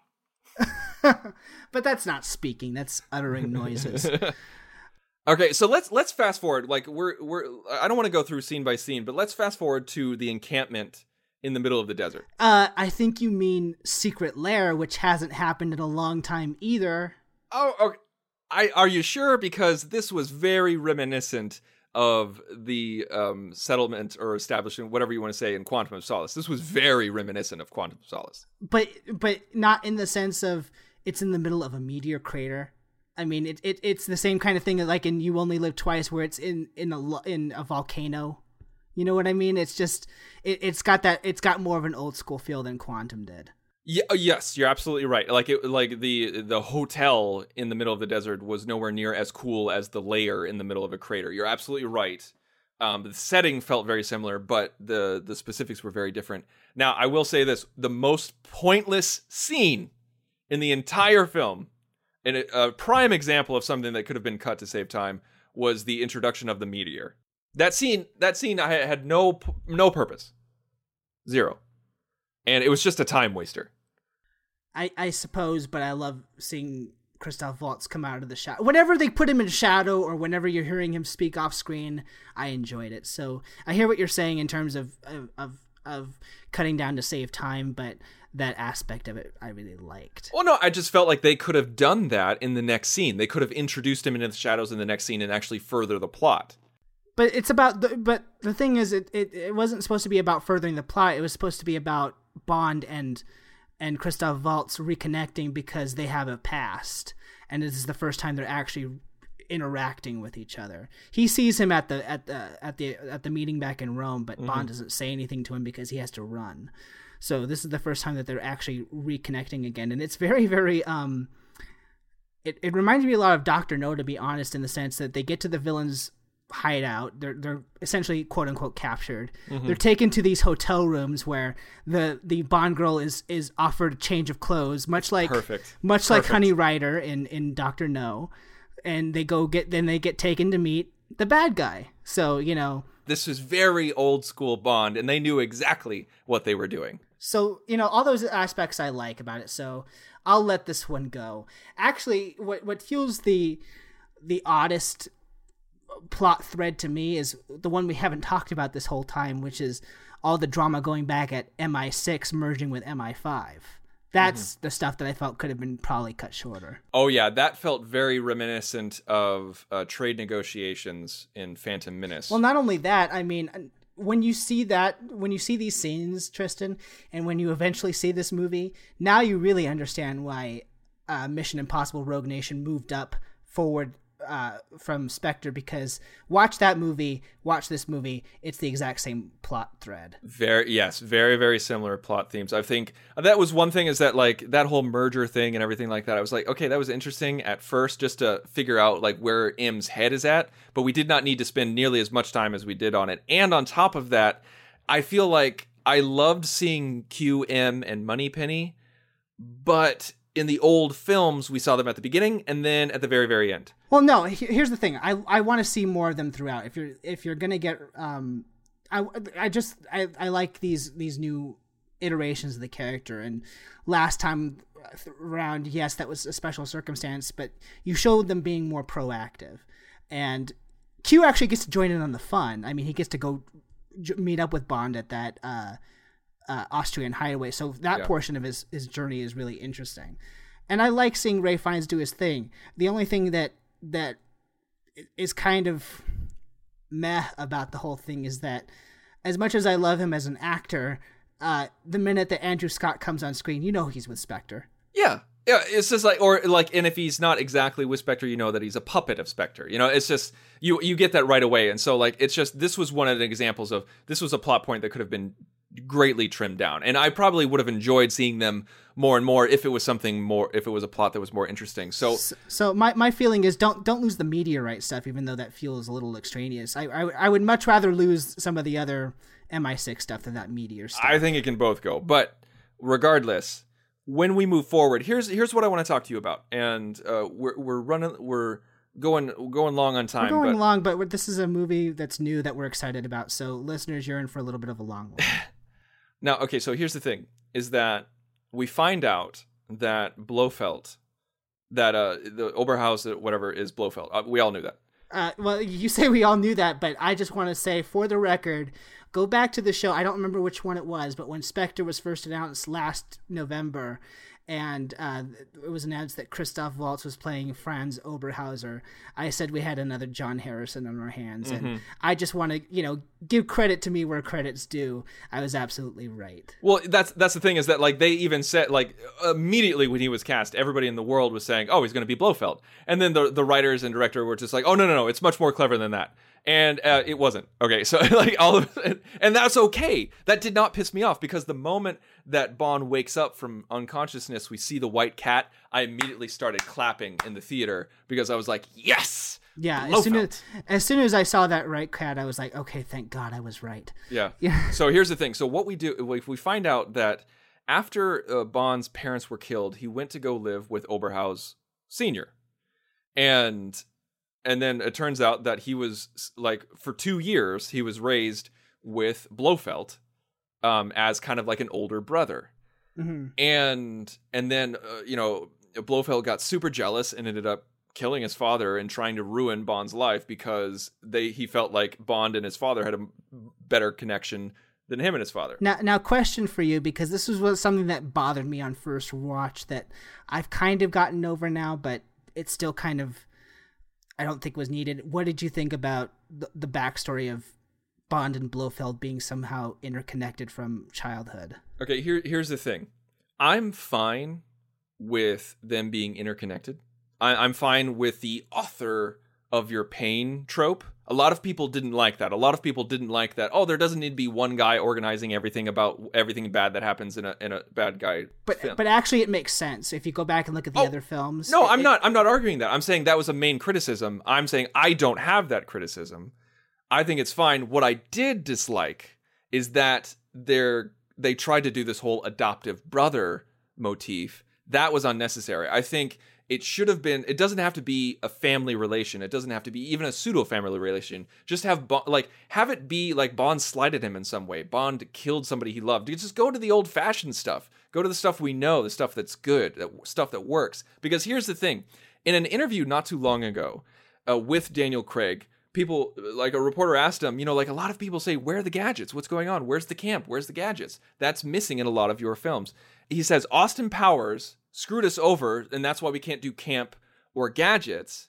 But that's not speaking, that's uttering noises. Okay, so let's let's fast forward. Like we're we're I don't want to go through scene by scene, but let's fast forward to the encampment in the middle of the desert. Uh I think you mean Secret Lair, which hasn't happened in a long time either. Oh, okay. I are you sure? Because this was very reminiscent of the um, settlement or establishment, whatever you want to say, in Quantum of Solace. This was very reminiscent of Quantum of Solace. But but not in the sense of it's in the middle of a meteor crater. I mean, it, it it's the same kind of thing like in You Only Live Twice, where it's in in a in a volcano. You know what I mean? It's just it, it's got that it's got more of an old school feel than Quantum did. Yeah, yes, you're absolutely right. Like it, like the the hotel in the middle of the desert was nowhere near as cool as the lair in the middle of a crater. You're absolutely right. Um, the setting felt very similar, but the the specifics were very different. Now, I will say this: the most pointless scene in the entire film, and a, a prime example of something that could have been cut to save time, was the introduction of the meteor. That scene, that scene, I had no no purpose, zero. And it was just a time waster. I, I suppose, but I love seeing Christoph Waltz come out of the shadow. Whenever they put him in shadow or whenever you're hearing him speak off screen, I enjoyed it. So I hear what you're saying in terms of, of, of, of cutting down to save time, but that aspect of it I really liked. Well, no, I just felt like they could have done that in the next scene. They could have introduced him into the shadows in the next scene and actually further the plot. But it's about the, but the thing is, it, it, it wasn't supposed to be about furthering the plot. It was supposed to be about Bond and and Christoph Waltz reconnecting because they have a past, and this is the first time they're actually interacting with each other. He sees him at the at the at the at the meeting back in Rome, but mm-hmm. Bond doesn't say anything to him because he has to run. So this is the first time that they're actually reconnecting again, and it's very very um it, it reminds me a lot of Doctor No, to be honest, in the sense that they get to the villain's hideout. They're they're essentially quote unquote captured. Mm-hmm. They're taken to these hotel rooms where the the Bond girl is is offered a change of clothes, much like Perfect. much Perfect. like Honey Rider in in Doctor No. And they go get then they get taken to meet the bad guy. So, you know, this is very old school Bond, and they knew exactly what they were doing. So, you know, all those aspects I like about it. So I'll let this one go. Actually, what what fuels the the oddest plot thread to me is the one we haven't talked about this whole time, which is all the drama going back at M I six merging with M I five. That's mm-hmm. the stuff that I felt could have been probably cut shorter. Oh, yeah. That felt very reminiscent of uh, trade negotiations in Phantom Menace. Well, not only that, I mean, when you see that, when you see these scenes, Tristan, and when you eventually see this movie, now you really understand why uh, Mission Impossible Rogue Nation moved up forward uh, from Spectre, because watch that movie, watch this movie, it's the exact same plot thread. Very, yes, very, very similar plot themes. I think that was one thing, is that like that whole merger thing and everything like that, I was like, okay, that was interesting at first just to figure out like where M's head is at, but we did not need to spend nearly as much time as we did on it. And on top of that, I feel like I loved seeing Q, M, and Moneypenny, but in the old films, we saw them at the beginning and then at the very, very end. Well, no. Here's the thing. I I want to see more of them throughout. If you're if you're gonna get, um, I I just I, I like these these new iterations of the character. And last time around, yes, that was a special circumstance, but you showed them being more proactive. And Q actually gets to join in on the fun. I mean, he gets to go j- meet up with Bond at that uh, uh, Austrian hideaway. So that yeah. portion of his his journey is really interesting. And I like seeing Ralph Fiennes do his thing. The only thing that that is kind of meh about the whole thing is that as much as I love him as an actor, uh, the minute that Andrew Scott comes on screen, you know he's with Spectre. Yeah. Yeah, it's just like, or like, and if he's not exactly with Spectre, you know that he's a puppet of Spectre. You know, it's just, you you get that right away. And so, like, it's just, this was one of the examples of, this was a plot point that could have been greatly trimmed down. And I probably would have enjoyed seeing them more and more if it was something more, if it was a plot that was more interesting. So, so, so my, my feeling is don't don't lose the meteorite stuff, even though that feels a little extraneous. I, I, I would much rather lose some of the other M I six stuff than that meteor stuff. I think it can both go. But regardless, when we move forward, here's here's what I want to talk to you about, and uh, we're we're running we're going going long on time. We're going but... long, but this is a movie that's new that we're excited about. So, listeners, you're in for a little bit of a long one. Now, okay, so here's the thing: is that we find out that Blofeld, that uh, the Oberhaus, whatever, is Blofeld. Uh, we all knew that. Uh, well, you say we all knew that, but I just want to say, for the record, go back to the show. I don't remember which one it was, but when Spectre was first announced last November, and uh, it was announced that Christoph Waltz was playing Franz Oberhauser, I said we had another John Harrison on our hands. Mm-hmm. And I just want to, you know, give credit to me where credit's due. I was absolutely right. Well, that's that's the thing, is that, like, they even said, like, immediately when he was cast, everybody in the world was saying, oh, he's going to be Blofeld. And then the the writers and director were just like, oh, no, no, no, it's much more clever than that. And uh, it wasn't. Okay, so like all of it, and that's okay. That did not piss me off, because the moment that Bond wakes up from unconsciousness, we see the white cat, I immediately started clapping in the theater, because I was like, yes! Yeah, as soon as, as soon as I saw that white cat, I was like, okay, thank God I was right. Yeah. Yeah. So here's the thing. So what we do, if we find out that after uh, Bond's parents were killed, he went to go live with Oberhaus Senior. And... And then it turns out that he was, like, for two years, he was raised with Blofeld um, as kind of like an older brother. Mm-hmm. And and then, uh, you know, Blofeld got super jealous and ended up killing his father and trying to ruin Bond's life, because they he felt like Bond and his father had a better connection than him and his father. Now, now, question for you, because this was something that bothered me on first watch that I've kind of gotten over now, but it's still kind of... I don't think was needed. What did you think about the, the backstory of Bond and Blofeld being somehow interconnected from childhood? Okay, here here's the thing. I'm fine with them being interconnected. I, I'm fine with the author of your pain trope. A lot of people didn't like that. A lot of people didn't like that. Oh, there doesn't need to be one guy organizing everything about everything bad that happens in a in a bad guy But film. but actually, it makes sense if you go back and look at the Oh, other films. No, It- I'm it- not. I'm not arguing that. I'm saying that was a main criticism. I'm saying I don't have that criticism. I think it's fine. What I did dislike is that they're they tried to do this whole adoptive brother motif. That was unnecessary. I think it should have been. It doesn't have to be a family relation. It doesn't have to be even a pseudo family relation. Just have Bond, like have it be like Bond slighted him in some way. Bond killed somebody he loved. You just go to the old fashioned stuff. Go to the stuff we know, the stuff that's good, the stuff that works. Because here's the thing: in an interview not too long ago uh, with Daniel Craig, people, like a reporter asked him, you know, like a lot of people say, where are the gadgets? What's going on? Where's the camp? Where's the gadgets? That's missing in a lot of your films. He says, Austin Powers screwed us over, and that's why we can't do camp or gadgets.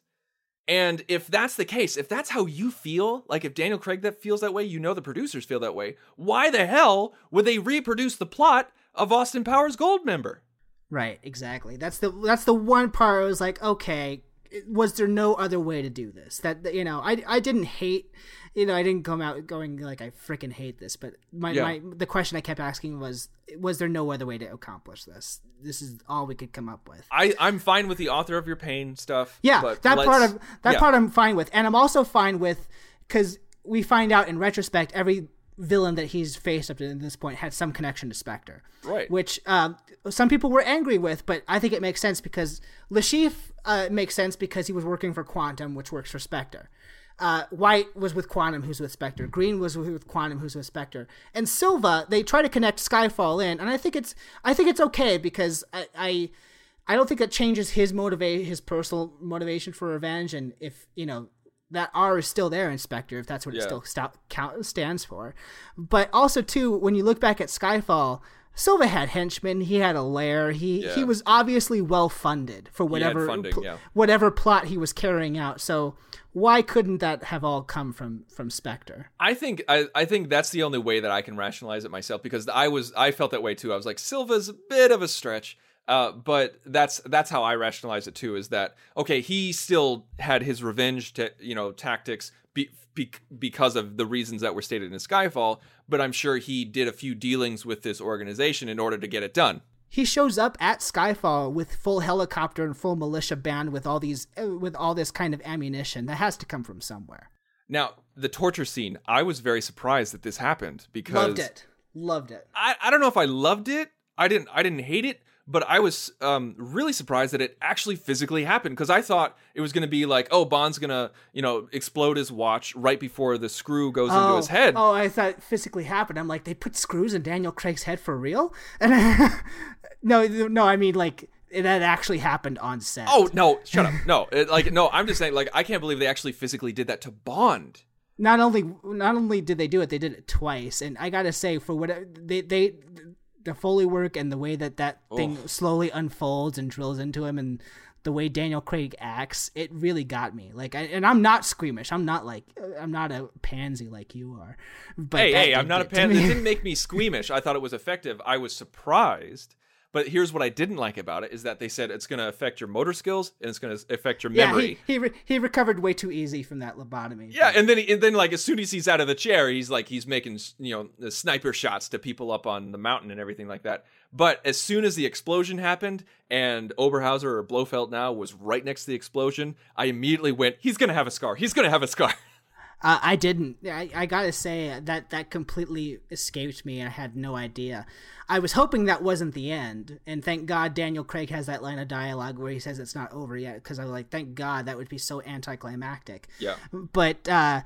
And if that's the case, if that's how you feel, like if Daniel Craig that feels that way, you know the producers feel that way, why the hell would they reproduce the plot of Austin Powers Goldmember? Right, exactly. That's the that's the one part I was like, okay, was there no other way to do this? That, you know, I, I didn't hate, you know, I didn't come out going like I freaking hate this, but my, Yeah. my the question I kept asking was, was there no other way to accomplish this? This is all we could come up with. I, I'm fine with the author of your pain stuff. Yeah, but that let's- part of that yeah. part I'm fine with, and I'm also fine with because we find out in retrospect every villain that he's faced up to this point had some connection to Spectre, Right. Which um, some people were angry with, but I think it makes sense because Lashif uh, makes sense because he was working for Quantum, which works for Spectre. Uh, White was with Quantum, who's with Spectre. Green was with Quantum, who's with Spectre. And Silva, they try to connect Skyfall in, and I think it's I think it's okay because I I, I don't think it changes his motivate his personal motivation for revenge. And if you know that R is still there in Spectre, if that's what Yeah. it still st- count, stands for. But also too, when you look back at Skyfall, Silva had henchmen. He had a lair. He Yeah. he was obviously well funded for whatever funding, pl- yeah. whatever plot he was carrying out. So why couldn't that have all come from from Spectre? I think I, I think that's the only way that I can rationalize it myself, because I was I felt that way too. I was like, Silva's a bit of a stretch, uh, but that's that's how I rationalize it too. Is that okay? He still had his revenge, ta- you know, tactics be, be, because of the reasons that were stated in Skyfall. But I'm sure he did a few dealings with this organization in order to get it done. He shows up at Skyfall with full helicopter and full militia band with all these with all this kind of ammunition. That has to come from somewhere. Now, the torture scene, I was very surprised that this happened because Loved it. Loved it. I, I don't know if I loved it. I didn't I didn't hate it, but I was um, really surprised that it actually physically happened, because I thought it was going to be like, oh, Bond's going to, you know, explode his watch right before the screw goes into Oh, his head. oh, I thought it physically happened. I'm like, they put screws in Daniel Craig's head for real? And I, no, no, I mean like that actually happened on set. Oh, no, shut up. No, it, like, no, I'm just saying, like, I can't believe they actually physically did that to Bond. Not only not only did they do it, they did it twice. And I gotta say, for what they they the Foley work and the way that that thing Oh. slowly unfolds and drills into him, and the way Daniel Craig acts, it really got me. Like, I, and I'm not squeamish. I'm not like I'm not a pansy like you are. But Hey, that hey, did I'm not a get to pan. me. It didn't make me squeamish. I thought it was effective. I was surprised. But here's what I didn't like about it is that they said it's going to affect your motor skills and it's going to affect your Yeah, memory. he he, re- he recovered way too easy from that lobotomy. Yeah, and then he, and then like as soon as he's out of the chair, he's like he's making, you know, the sniper shots to people up on the mountain and everything like that. But as soon as the explosion happened and Oberhauser or Blofeld now was right next to the explosion, I immediately went, he's gonna have a scar. He's gonna have a scar. Uh, I didn't. I, I gotta say that that completely escaped me. I had no idea. I was hoping that wasn't the end, and thank God Daniel Craig has that line of dialogue where he says it's not over yet. Because I was like, thank God, that would be so anticlimactic. Yeah. But uh,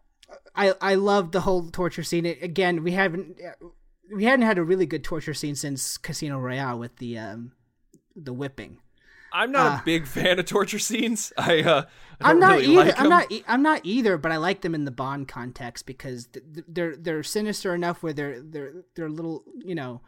I I loved the whole torture scene. It, again, we haven't we hadn't had a really good torture scene since Casino Royale with the um, the whipping. I'm not Uh, a big fan of torture scenes. I uh, I I'm don't not really either. like I'm them. not. e- I'm not either. But I like them in the Bond context because th- th- they're they're sinister enough where they're they're they're a little, you know,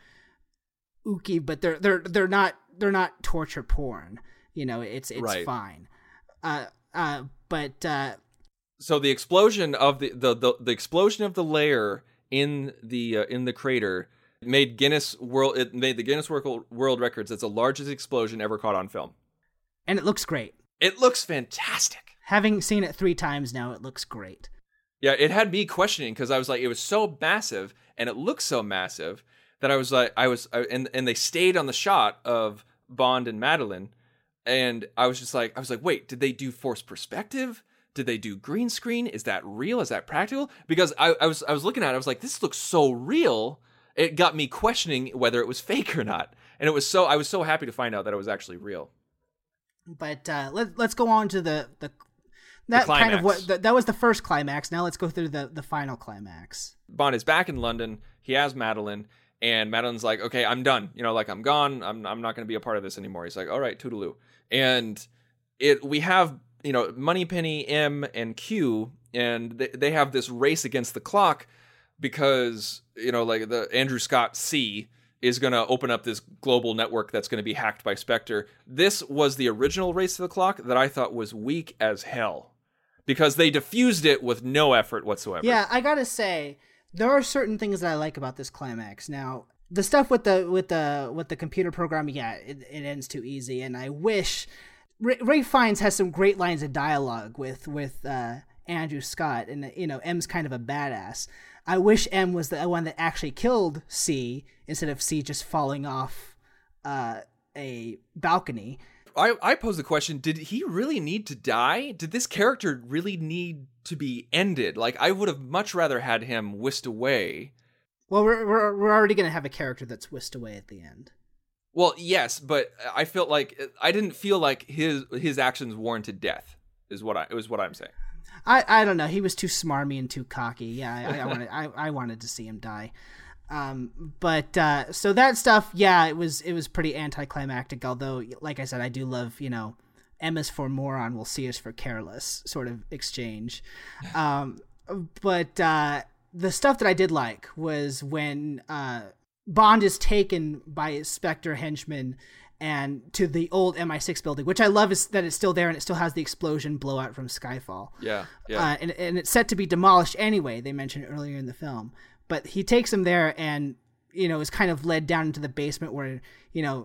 ooky, but they're they're they're not they're not torture porn. You know, it's it's Right. fine. Uh uh. But uh, So the explosion of the the the, the explosion of the layer in the uh, in the crater made Guinness World it made the Guinness World World Records. It's the largest explosion ever caught on film. and it looks great. It looks fantastic. Having seen it three times now, it looks great. Yeah, it had me questioning because I was like, it was so massive and it looked so massive that I was like, I was, I, and and they stayed on the shot of Bond and Madeline, and I was just like, I was like, wait, did they do forced perspective? Did they do green screen? Is that real? Is that practical? Because I, I was, I was looking at it, I was like, this looks so real. It got me questioning whether it was fake or not, and it was so, I was so happy to find out that it was actually real. But uh, let let's go on to the the that the kind of what the, that was the first climax. Now let's go through the the final climax. Bond is back in London. He has Madeline. And Madeline's like, okay, I'm done. You know, like, I'm gone. I'm I'm not going to be a part of this anymore. He's like, all right, toodaloo. And it we have, you know, Moneypenny, M, and Q, and they, they have this race against the clock because, you know, like, the Andrew Scott C is going to open up this global network that's going to be hacked by Spectre. This was the original race to the clock that I thought was weak as hell because they diffused it with no effort whatsoever. Yeah, I got to say, there are certain things that I like about this climax. Now, the stuff with the with the with the computer program, yeah, it, it ends too easy. And I wish Ray, Ray Fiennes has some great lines of dialogue with with uh, Andrew Scott, and you know, M's kind of a badass. I wish M was the one that actually killed C instead of C just falling off uh, a balcony. I, I pose the question, did he really need to die? Did this character really need to be ended? Like, I would have much rather had him whisked away. Well, we're we're, we're already going to have a character that's whisked away at the end. Well, yes, but I felt like, I didn't feel like his his actions warranted death, is what I is what I'm saying. I, I don't know. He was too smarmy and too cocky. Yeah, I, I wanted I, I wanted to see him die. Um, but uh, so that stuff, yeah, it was it was pretty anticlimactic. Although, like I said, I do love, you know, M is for moron, will see us for careless sort of exchange. Um, but uh, the stuff that I did like was when uh, Bond is taken by Spectre henchmen and to the old M I six building, which I love is that it's still there and it still has the explosion blowout from Skyfall. Yeah, yeah. Uh, and, and it's set to be demolished anyway. They mentioned earlier in the film. But he takes him there and, you know, is kind of led down into the basement where, you know,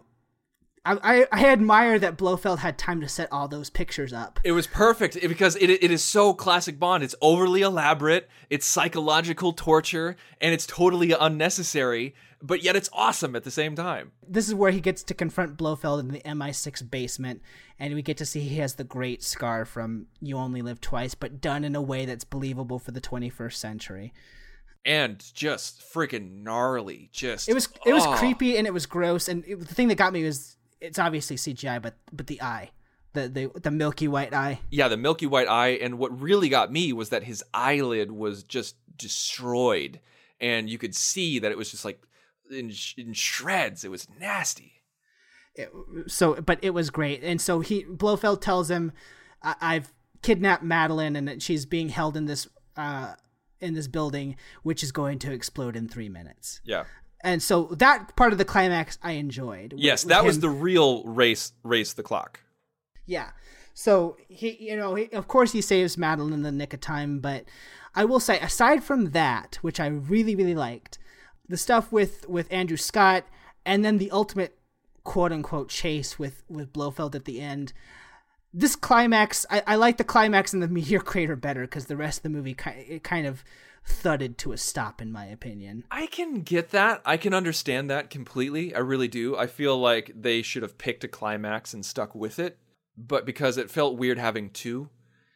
I, I, I admire that Blofeld had time to set all those pictures up. It was perfect because it it is so classic Bond. It's overly elaborate, it's psychological torture, and it's totally unnecessary, but yet it's awesome at the same time. This is where he gets to confront Blofeld in the M I six basement, and we get to see he has the great scar from You Only Live Twice, but done in a way that's believable for the twenty-first century. And just freaking gnarly. Just it was it was oh. creepy and it was gross. And it, the thing that got me was it's obviously C G I, but but the eye, the the the milky white eye. Yeah, the milky white eye. And what really got me was that his eyelid was just destroyed, and you could see that it was just like in, in shreds. It was nasty. It, so, but it was great. And so he Blofeld tells him, I, "I've kidnapped Madeline, and she's being held in this." Uh, in this building, which is going to explode in three minutes. Yeah. And so that part of the climax I enjoyed. Yes, with, that with was him. the real race, race the clock. Yeah. So, he, you know, he, of course he saves Madeline in the nick of time, but I will say, aside from that, which I really, really liked, the stuff with, with Andrew Scott, and then the ultimate quote-unquote chase with, with Blofeld at the end, this climax, I, I like the climax in the meteor crater better because the rest of the movie kind it kind of thudded to a stop, in my opinion. I can get that. I can understand that completely. I really do. I feel like they should have picked a climax and stuck with it, but because it felt weird having two,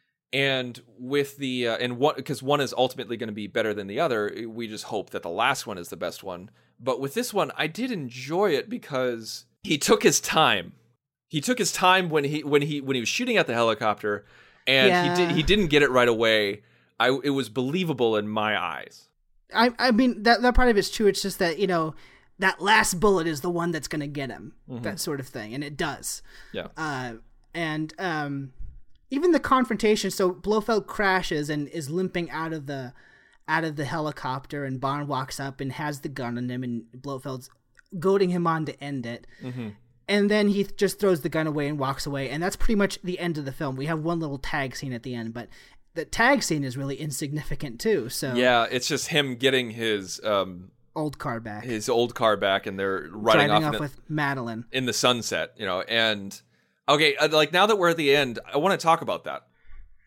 and with the uh, and one because one is ultimately going to be better than the other, we just hope that the last one is the best one. But with this one, I did enjoy it because he took his time. He took his time when he when he when he was shooting at the helicopter, and yeah. he did he didn't get it right away. I it was believable in my eyes. I I mean that that part of it's true. It's just that, you know, that last bullet is the one that's going to get him, mm-hmm. that sort of thing, and it does. Yeah. Uh, and um, even the confrontation. So Blofeld crashes and is limping out of the out of the helicopter, and Bond walks up and has the gun on him, and Blofeld's goading him on to end it. Mm-hmm. And then he just throws the gun away and walks away. And that's pretty much the end of the film. We have one little tag scene at the end, but the tag scene is really insignificant too. So yeah, it's just him getting his um, old car back, his old car back, and they're riding driving off, off with it, Madeline in the sunset, you know. And okay, like now that we're at the end, I want to talk about that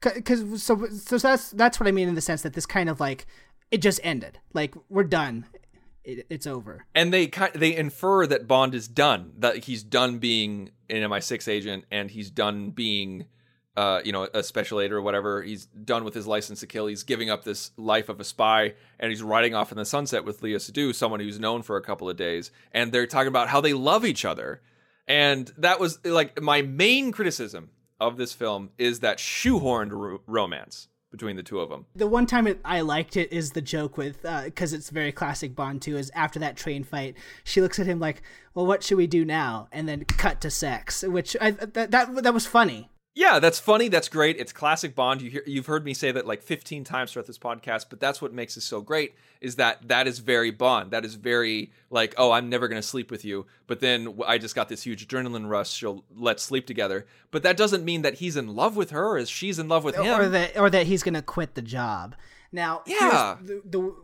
Because so so that's that's what I mean in the sense that this kind of like it just ended. Like we're done. It, it's over. And they kind they infer that Bond is done. That he's done being an M I six agent, and he's done being, uh, you know, a special agent or whatever. He's done with his license to kill. He's giving up this life of a spy, and he's riding off in the sunset with Léa Seydoux, someone who's known for a couple of days. And they're talking about how they love each other. And that was like my main criticism of this film is that shoehorned ro- romance between the two of them. The one time it, I liked it is the joke with, because uh, it's very classic Bond too, is after that train fight, she looks at him like, well, what should we do now? And then cut to sex, which I, that, that that was funny. Yeah, that's funny. That's great. It's classic Bond. You hear, you've heard me say that like fifteen times throughout this podcast, but that's what makes it so great is that that is very Bond. That is very like, oh, I'm never going to sleep with you. But then I just got this huge adrenaline rush. So let's sleep together. But that doesn't mean that he's in love with her as she's in love with him. Or that, or that he's going to quit the job. Now, yeah. the, the,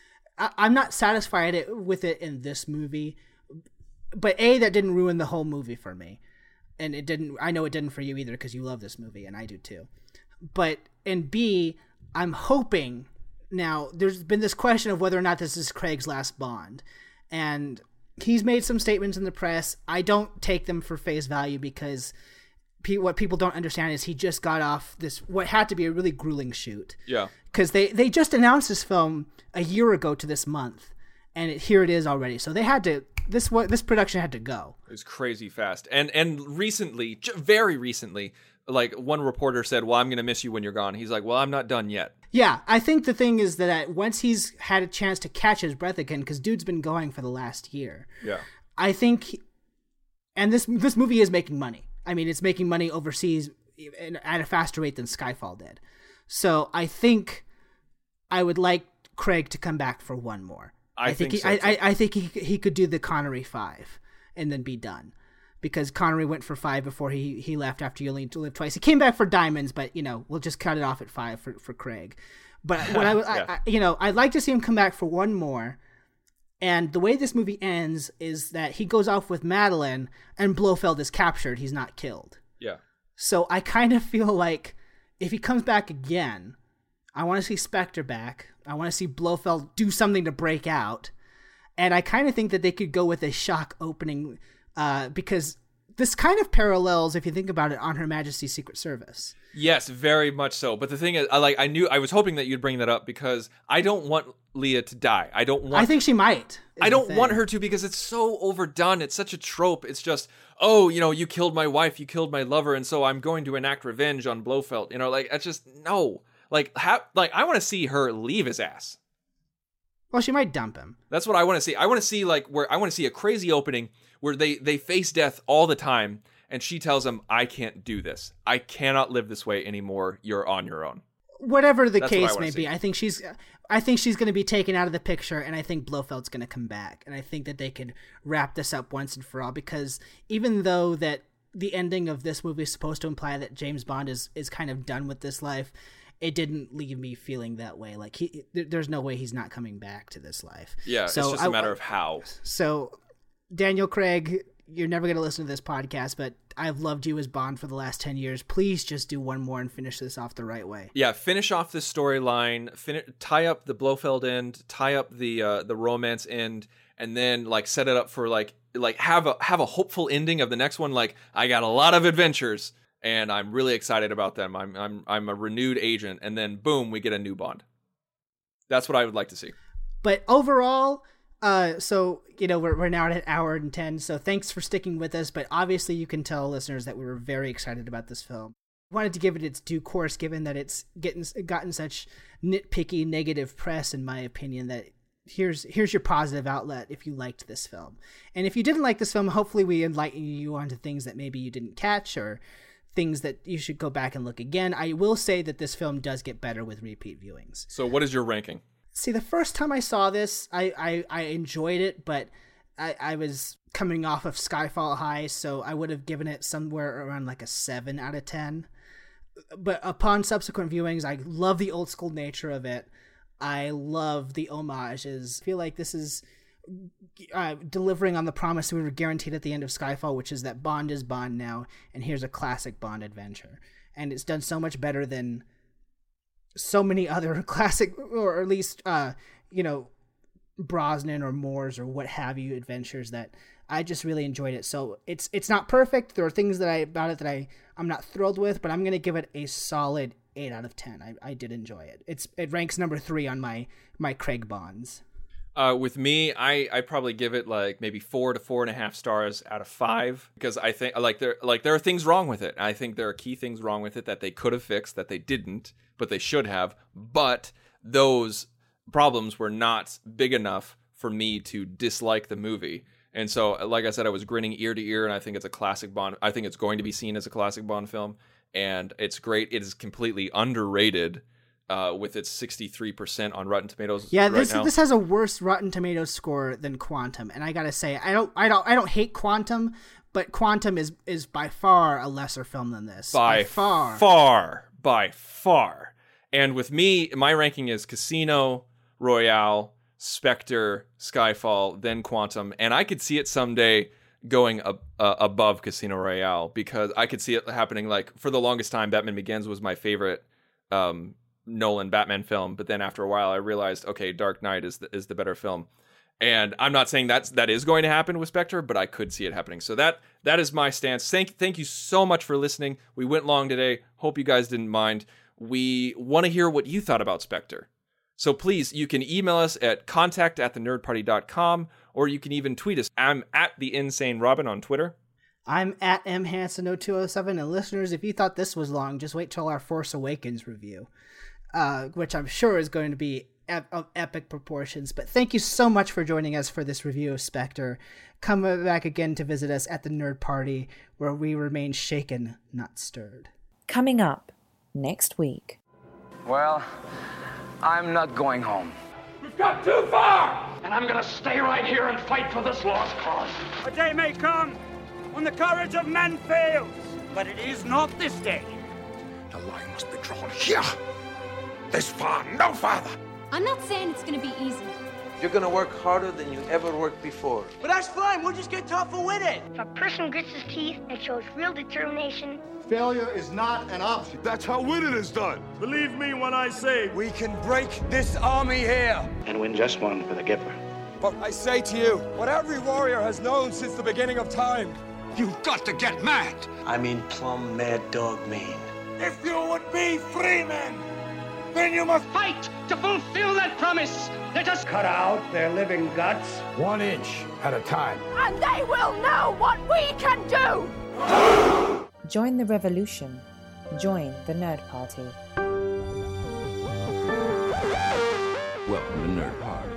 I, I'm not satisfied it, with it in this movie. But A, that didn't ruin the whole movie for me. And it didn't, I know it didn't for you either because you love this movie and I do too. But, and B, I'm hoping, now there's been this question of whether or not this is Craig's last Bond. And he's made some statements in the press. I don't take them for face value because pe- what people don't understand is he just got off this, what had to be a really grueling shoot. Yeah. Because they, they just announced this film a year ago to this month. And it, here it is already. So they had to, this this production had to go. It was crazy fast. And and recently, very recently, like one reporter said, well, I'm going to miss you when you're gone. He's like, well, I'm not done yet. Yeah, I think the thing is that once he's had a chance to catch his breath again, because dude's been going for the last year. Yeah. I think, and this this movie is making money. I mean, it's making money overseas at a faster rate than Skyfall did. So I think I would like Craig to come back for one more. I, I think, think he, so I, I, I think he he could do the Connery five and then be done, because Connery went for five before he, he left after You Only Live Twice. He came back for Diamonds, but you know we'll just cut it off at five for, for Craig. But what I, yeah. I, I you know I'd like to see him come back for one more. And the way this movie ends is that he goes off with Madeline and Blofeld is captured. He's not killed. Yeah. So I kind of feel like if he comes back again, I want to see Spectre back. I want to see Blofeld do something to break out. And I kind of think that they could go with a shock opening uh, because this kind of parallels, if you think about it, On Her Majesty's Secret Service. Yes, very much so. But the thing is, I like I knew I was hoping that you'd bring that up because I don't want Léa to die. I don't want I think she might. I don't want her to because it's so overdone. It's such a trope. It's just, oh, you know, you killed my wife, you killed my lover, and so I'm going to enact revenge on Blofeld. You know, like that's just no. Like, ha- like I want to see her leave his ass. Well, she might dump him. That's what I want to see. I want to see like where I want to see a crazy opening where they they face death all the time, and she tells him, "I can't do this. I cannot live this way anymore. You're on your own." Whatever the That's case what I may see. be, I think she's, I think she's going to be taken out of the picture, and I think Blofeld's going to come back, and I think that they could wrap this up once and for all. Because even though that the ending of this movie is supposed to imply that James Bond is is kind of done with this life, it didn't leave me feeling that way. Like he, there's no way he's not coming back to this life. Yeah, so it's just a I- matter of how. So, Daniel Craig, you're never going to listen to this podcast, but I've loved you as Bond for the last ten years. Please just do one more and finish this off the right way. Yeah, finish off this storyline, fin- tie up the Blofeld end, tie up the uh, the romance end, and then like set it up for like like have a have a hopeful ending of the next one. Like I got a lot of adventures, and I'm really excited about them. I'm I'm I'm a renewed agent, and then boom, we get a new Bond. That's what I would like to see. But overall, uh, so you know we're we're now at an hour and ten. So thanks for sticking with us. But obviously, you can tell listeners that we were very excited about this film. Wanted to give it its due course, given that it's getting gotten such nitpicky negative press, in my opinion. That here's here's your positive outlet if you liked this film, and if you didn't like this film, hopefully we enlighten you onto things that maybe you didn't catch or things that you should go back and look again. I will say that this film does get better with repeat viewings. So, what is your ranking? See, the first time I saw this, I, I, I enjoyed it, but I, I was coming off of Skyfall high, so I would have given it somewhere around like a seven out of ten. But upon subsequent viewings, I love the old school nature of it. I love the homages. I feel like this is uh, delivering on the promise we were guaranteed at the end of Skyfall, which is that Bond is Bond now, and here's a classic Bond adventure. and it's done so much better than so many other classic, or at least, uh, you know, Brosnan or Moore's or what have you adventures that I just really enjoyed it. So it's it's not perfect. There are things that I about it that I I'm not thrilled with, but I'm gonna give it a solid eight out of ten. I, I did enjoy it. It's it ranks number three on my my Craig Bonds. Uh, with me, I I probably give it like maybe four to four and a half stars out of five, because I think like there like there are things wrong with it. I think there are key things wrong with it that they could have fixed, that they didn't, but they should have. But those problems were not big enough for me to dislike the movie. And so, like I said, I was grinning ear to ear, and I think it's a classic Bond. I think it's going to be seen as a classic Bond film, and it's great. It is completely underrated uh, with its sixty-three percent on Rotten Tomatoes. Yeah, right this now. this has a worse Rotten Tomatoes score than Quantum, and I gotta say, I don't, I don't, I don't hate Quantum, but Quantum is is by far a lesser film than this. By, by far, far, by far. And with me, my ranking is Casino Royale, Spectre, Skyfall, then Quantum, and I could see it someday going up, uh, above Casino Royale, because I could see it happening. Like, for the longest time, Batman Begins was my favorite um, Nolan Batman film, but then after a while, I realized, okay, Dark Knight is the, is the better film. And I'm not saying that's that is going to happen with Spectre, but I could see it happening. So that that is my stance. Thank thank you so much for listening. We went long today. Hope you guys didn't mind. We want to hear what you thought about Spectre. So please, you can email us at contact at the nerd party dot com, or you can even tweet us. I'm at the Insane Robin on Twitter. I'm at M Hansen oh two oh seven, and listeners, if you thought this was long, just wait till our Force Awakens review, uh, which I'm sure is going to be ep- of epic proportions. But thank you so much for joining us for this review of Spectre. Come back again to visit us at the Nerd Party, where we remain shaken, not stirred. Coming up next week. Well, I'm not going home. We've got too far! And I'm gonna stay right here and fight for this lost cause. A day may come when the courage of men fails, but it is not this day. The line must be drawn here. This far, no farther. I'm not saying it's gonna be easy. You're gonna work harder than you ever worked before. But that's fine, we'll just get tougher with it. If a person grits his teeth and shows real determination, failure is not an option. That's how winning is done. Believe me when I say we can break this army here. And win just one for the Gipper. But I say to you, what every warrior has known since the beginning of time, you've got to get mad. I mean plumb mad dog mean. If you would be free men, then you must fight to fulfill that promise. Let us cut out their living guts one inch at a time. And they will know what we can do. Join the revolution. Join the Nerd Party. Welcome to Nerd Party.